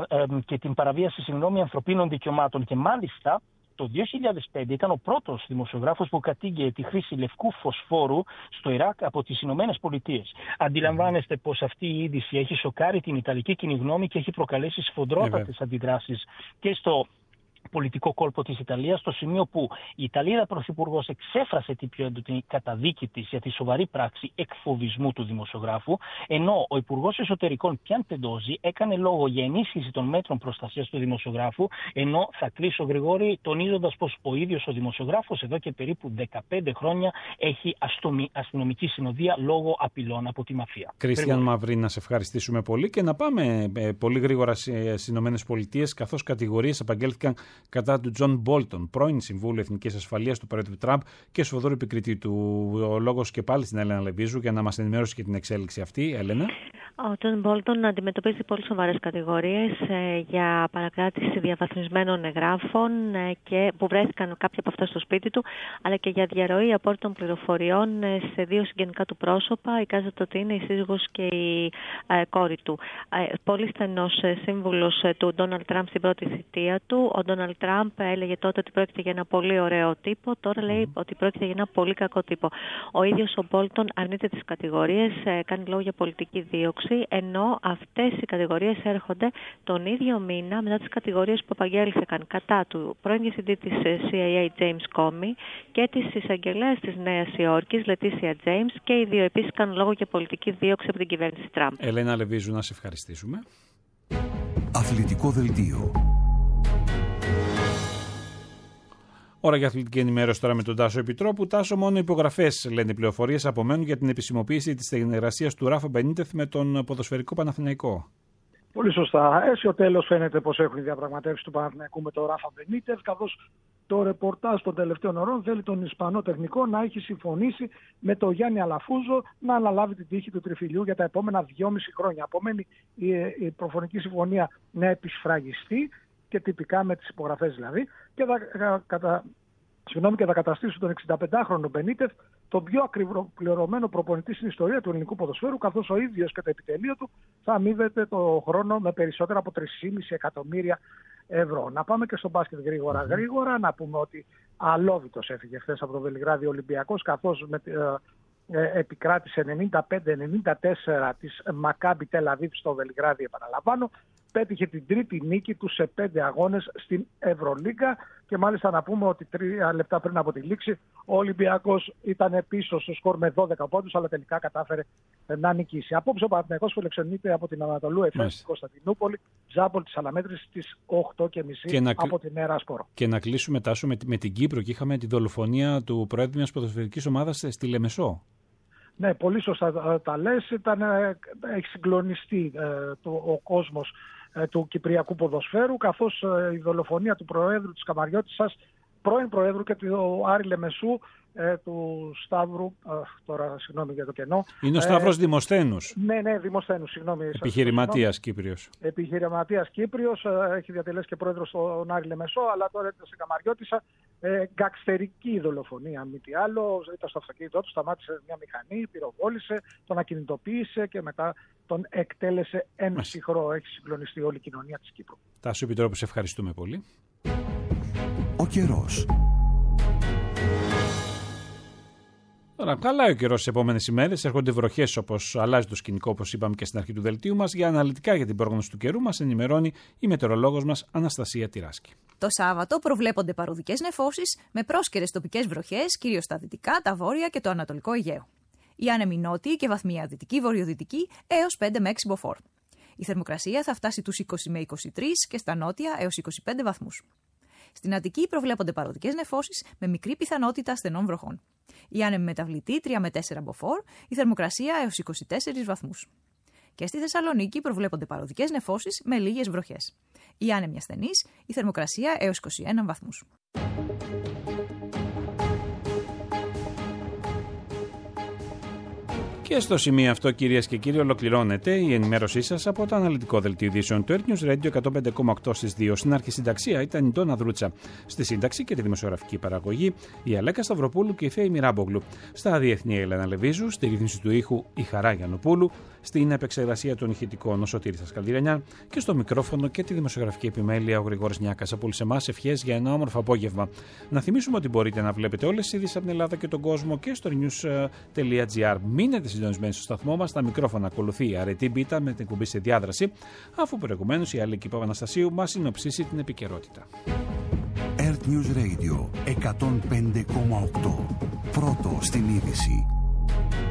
και την παραβίαση συγγνώμη, ανθρωπίνων δικαιωμάτων. Και μάλιστα το δύο χιλιάδες πέντε ήταν ο πρώτος δημοσιογράφος που κατήγγειλε τη χρήση λευκού φωσφόρου στο Ιράκ από τις Ηνωμένες Πολιτείες. Αντιλαμβάνεστε πως αυτή η είδηση έχει σοκάρει την Ιταλική κοινή γνώμη και έχει προκαλέσει σφοδρότατες αντιδράσεις και στο πολιτικό κόλπο της Ιταλίας, στο σημείο που η Ιταλίδα Πρωθυπουργός εξέφρασε την πιο έντονη καταδίκη της για τη σοβαρή πράξη εκφοβισμού του δημοσιογράφου, ενώ ο Υπουργός Εσωτερικών Πιαν Πεντόζη έκανε λόγο για ενίσχυση των μέτρων προστασίας του δημοσιογράφου, ενώ θα κλείσω, Γρηγόρη, τονίζοντας πως ο ίδιος ο δημοσιογράφος εδώ και περίπου δεκαπέντε χρόνια έχει αστυνομική συνοδεία λόγω απειλών από τη μαφία. Κρίστιαν Μαυρή, να σε ευχαριστήσουμε πολύ και να πάμε ε, πολύ γρήγορα στις Ηνωμένες Πολιτείες, καθώς κατηγορίες απαγγέλθηκαν κατά του Τζον Μπόλτον, πρώην Συμβούλου Εθνικής Ασφαλείας του Πρόεδρου Τραμπ και σφοδρού επικριτή του. Ο λόγος και πάλι στην Έλενα Λεβίζου για να μας ενημερώσει και την εξέλιξη αυτή. Έλενα. Ο Τζον Μπόλτον αντιμετωπίζει πολύ σοβαρές κατηγορίες ε, για παρακράτηση διαβαθμισμένων εγγράφων ε, και που βρέθηκαν κάποια από αυτά στο σπίτι του, αλλά και για διαρροή απόρριτων πληροφοριών ε, σε δύο συγγενικά του πρόσωπα. Εικάζεται ότι είναι η σύζυγος και η ε, κόρη του. Ε, πολύ στενός ε, σύμβουλος ε, του Ντόναλντ Τραμπ στην πρώτη θητεία του. Ο Ντόναλντ Τραμπ έλεγε τότε ότι πρόκειται για ένα πολύ ωραίο τύπο, τώρα λέει ότι πρόκειται για ένα πολύ κακό τύπο. Ο ίδιος ο Μπόλτον αρνείται τις κατηγορίες, ε, κάνει λόγο για πολιτική δίωξη, ενώ αυτές οι κατηγορίες έρχονται τον ίδιο μήνα μετά τις κατηγορίες που απαγγέλθηκαν κατά του πρώην διευθυντή της σι άι έι James Comey και της εισαγγελέας της Νέας Υόρκης Letitia James, και οι δύο επίσης κάνουν λόγο για πολιτική δίωξη από την κυβέρνηση Τραμπ. Ελένα Λεβίζου, να σε ευχαριστήσουμε. Αθλητικό δελτίο. Ώρα για αθλητική ενημέρωση τώρα με τον Τάσο Επιτρόπου. Τάσο, μόνο υπογραφές, λένε οι πληροφορίες, απομένουν για την επισημοποίηση της συνεργασίας του Ράφα Μπενίτεθ με τον ποδοσφαιρικό Παναθηναϊκό. Πολύ σωστά. Έτσι, ο τέλος φαίνεται πως έχουν διαπραγματεύσει του Παναθηναϊκού με τον Ράφα Μπενίτεθ, καθώς το ρεπορτάζ των τελευταίων ωρών θέλει τον Ισπανό τεχνικό να έχει συμφωνήσει με τον Γιάννη Αλαφούζο να αναλάβει την τύχη του τριφυλιού για τα επόμενα δυόμιση χρόνια. Απομένει η, η προφωνική συμφωνία να επισφραγιστεί, και τυπικά με τις υπογραφές δηλαδή, και θα, κατα... Συγγνώμη, και θα καταστήσουν τον εξηνταπεντάχρονο Μπενίτεθ τον πιο ακριβοπληρωμένο προπονητή στην ιστορία του ελληνικού ποδοσφαίρου, καθώς ο ίδιος και το επιτελείο του θα αμείβεται το χρόνο με περισσότερα από τρία κόμμα πέντε εκατομμύρια ευρώ. Να πάμε και στο μπάσκετ γρήγορα mm-hmm. γρήγορα, να πούμε ότι αλόβητος έφυγε χθες από το Βελιγράδι ο Ολυμπιακός, καθώς με, ε, ε, επικράτησε ενενήντα πέντε ενενήντα τέσσερα της Μακάμπι Τελ Αβίβ στο Βελιγράδι, επαναλαμβάνω. Πέτυχε την τρίτη νίκη του σε πέντε αγώνες στην Ευρωλίγκα, και μάλιστα να πούμε ότι τρία λεπτά πριν από τη λήξη ο Ολυμπιακός ήταν πίσω στο σκορ με δώδεκα πόντους, αλλά τελικά κατάφερε να νικήσει. Απόψε ο Παναθηναϊκός φιλοξενείται από την Ανατολού Εφές στην Κωνσταντινούπολη, Τζάμπολ της Αλαμέτρης στις οκτώ και μισή να... από την Νέα Σπόρο. Και να κλείσουμε, Τάσο, με, με την Κύπρο, και είχαμε τη δολοφονία του Προέδρου μιας ποδοσφαιρικής ομάδας στη Λεμεσό. Ναι, πολύ σωστά τα λες. Ήταν, έχει συγκλονιστεί ε, το, ο κόσμος ε, του κυπριακού ποδοσφαίρου, καθώς ε, η δολοφονία του Προέδρου της Καμαριώτισσας, πρώην Προέδρου και του Άρη Λεμεσού, ε, του Σταύρου, ε, τώρα συγγνώμη για το κενό. Είναι ο Σταύρος ε, Δημοσθένους. Ναι, ναι, Δημοσθένους, συγγνώμη. Επιχειρηματίας Κύπριος. Επιχειρηματίας Κύπριος, ε, έχει διατελέσει και πρόεδρος στον Άρη Λεμεσό, αλλά τώρα ήταν σε Καμαριώτισσα. Ε, γκαξτερική δολοφονία, αν μη τι άλλο. Ήταν στο αυτοκίνητό του, σταμάτησε μια μηχανή, πυροβόλησε, τον ακινητοποίησε και μετά τον εκτέλεσε εν ψυχρό. Έχει συγκλονιστεί όλη η κοινωνία της Κύπρου. Τάσο Επιτρόπου, σε ευχαριστούμε πολύ. Ο καιρός. Τώρα, καλά ο καιρός στις επόμενες ημέρες. Έρχονται βροχές, όπως αλλάζει το σκηνικό, όπως είπαμε και στην αρχή του δελτίου μας. Για αναλυτικά για την πρόγνωση του καιρού μας ενημερώνει η μετεωρολόγος μας Αναστασία Τυράσκη. Το Σάββατο προβλέπονται παροδικές νεφώσεις με πρόσκαιρες τοπικές βροχές, κυρίως στα δυτικά, τα βόρεια και το ανατολικό Αιγαίο. Οι άνεμοι νότιοι και βαθμία δυτική βορειοδυτική έως πέντε με έξι μποφόρ. Η θερμοκρασία θα φτάσει τους είκοσι με είκοσι τρεις και στα νότια έως είκοσι πέντε βαθμούς. Στην Αττική προβλέπονται παροδικές νεφώσεις με μικρή πιθανότητα ασθενών βροχών. Η άνεμη μεταβλητή τρία με τέσσερα μποφόρ, η θερμοκρασία έως είκοσι τέσσερις βαθμούς. Και στη Θεσσαλονίκη προβλέπονται παροδικές νεφώσεις με λίγες βροχές. Η άνεμη ασθενής, η θερμοκρασία έως είκοσι ένα βαθμούς. Και στο σημείο αυτό, κυρίες και κύριοι, ολοκληρώνεται η ενημέρωσή σας από το αναλυτικό δελτίο ειδήσεων του Earth News Radio εκατόν πέντε κόμμα οκτώ στις δύο. Στην αρχισυνταξία ήταν η Ντόνα Δρούτσα. Στη σύνταξη και τη δημοσιογραφική παραγωγή η Αλέκα Σταυροπούλου και η Θέα Μιράμπογλου. Στα διεθνή η Ελένα Λεβίζου, στη ρύθμιση του ήχου η Χαρά Γιαννοπούλου, στην επεξεργασία των ηχητικών ο Σωτήρης Ασκαλδηρενιάν και στο μικρόφωνο και τη δημοσιογραφική επιμέλεια ο Γρηγόρης Νιάκας. Από όλους εμάς ευχές για ένα όμορφο απόγευμα. Να θυμίσουμε ότι μπορείτε να βλέπετε όλες τις ειδήσεις από την Ελλάδα και τον κόσμο και στο news τελεία τζι άρ. Μείνετε συντονισμένοι στο σταθμό μας. Στα μικρόφωνα ακολουθεί η Αρετή Μπίτα με την κουμπί σε διάδραση, αφού προηγουμένως η Αλέκη Παπαναστασίου μας συνοψίσει την επικαιρότητα. Earth News Radio εκατόν πέντε κόμμα οκτώ. Πρώτο στην είδηση.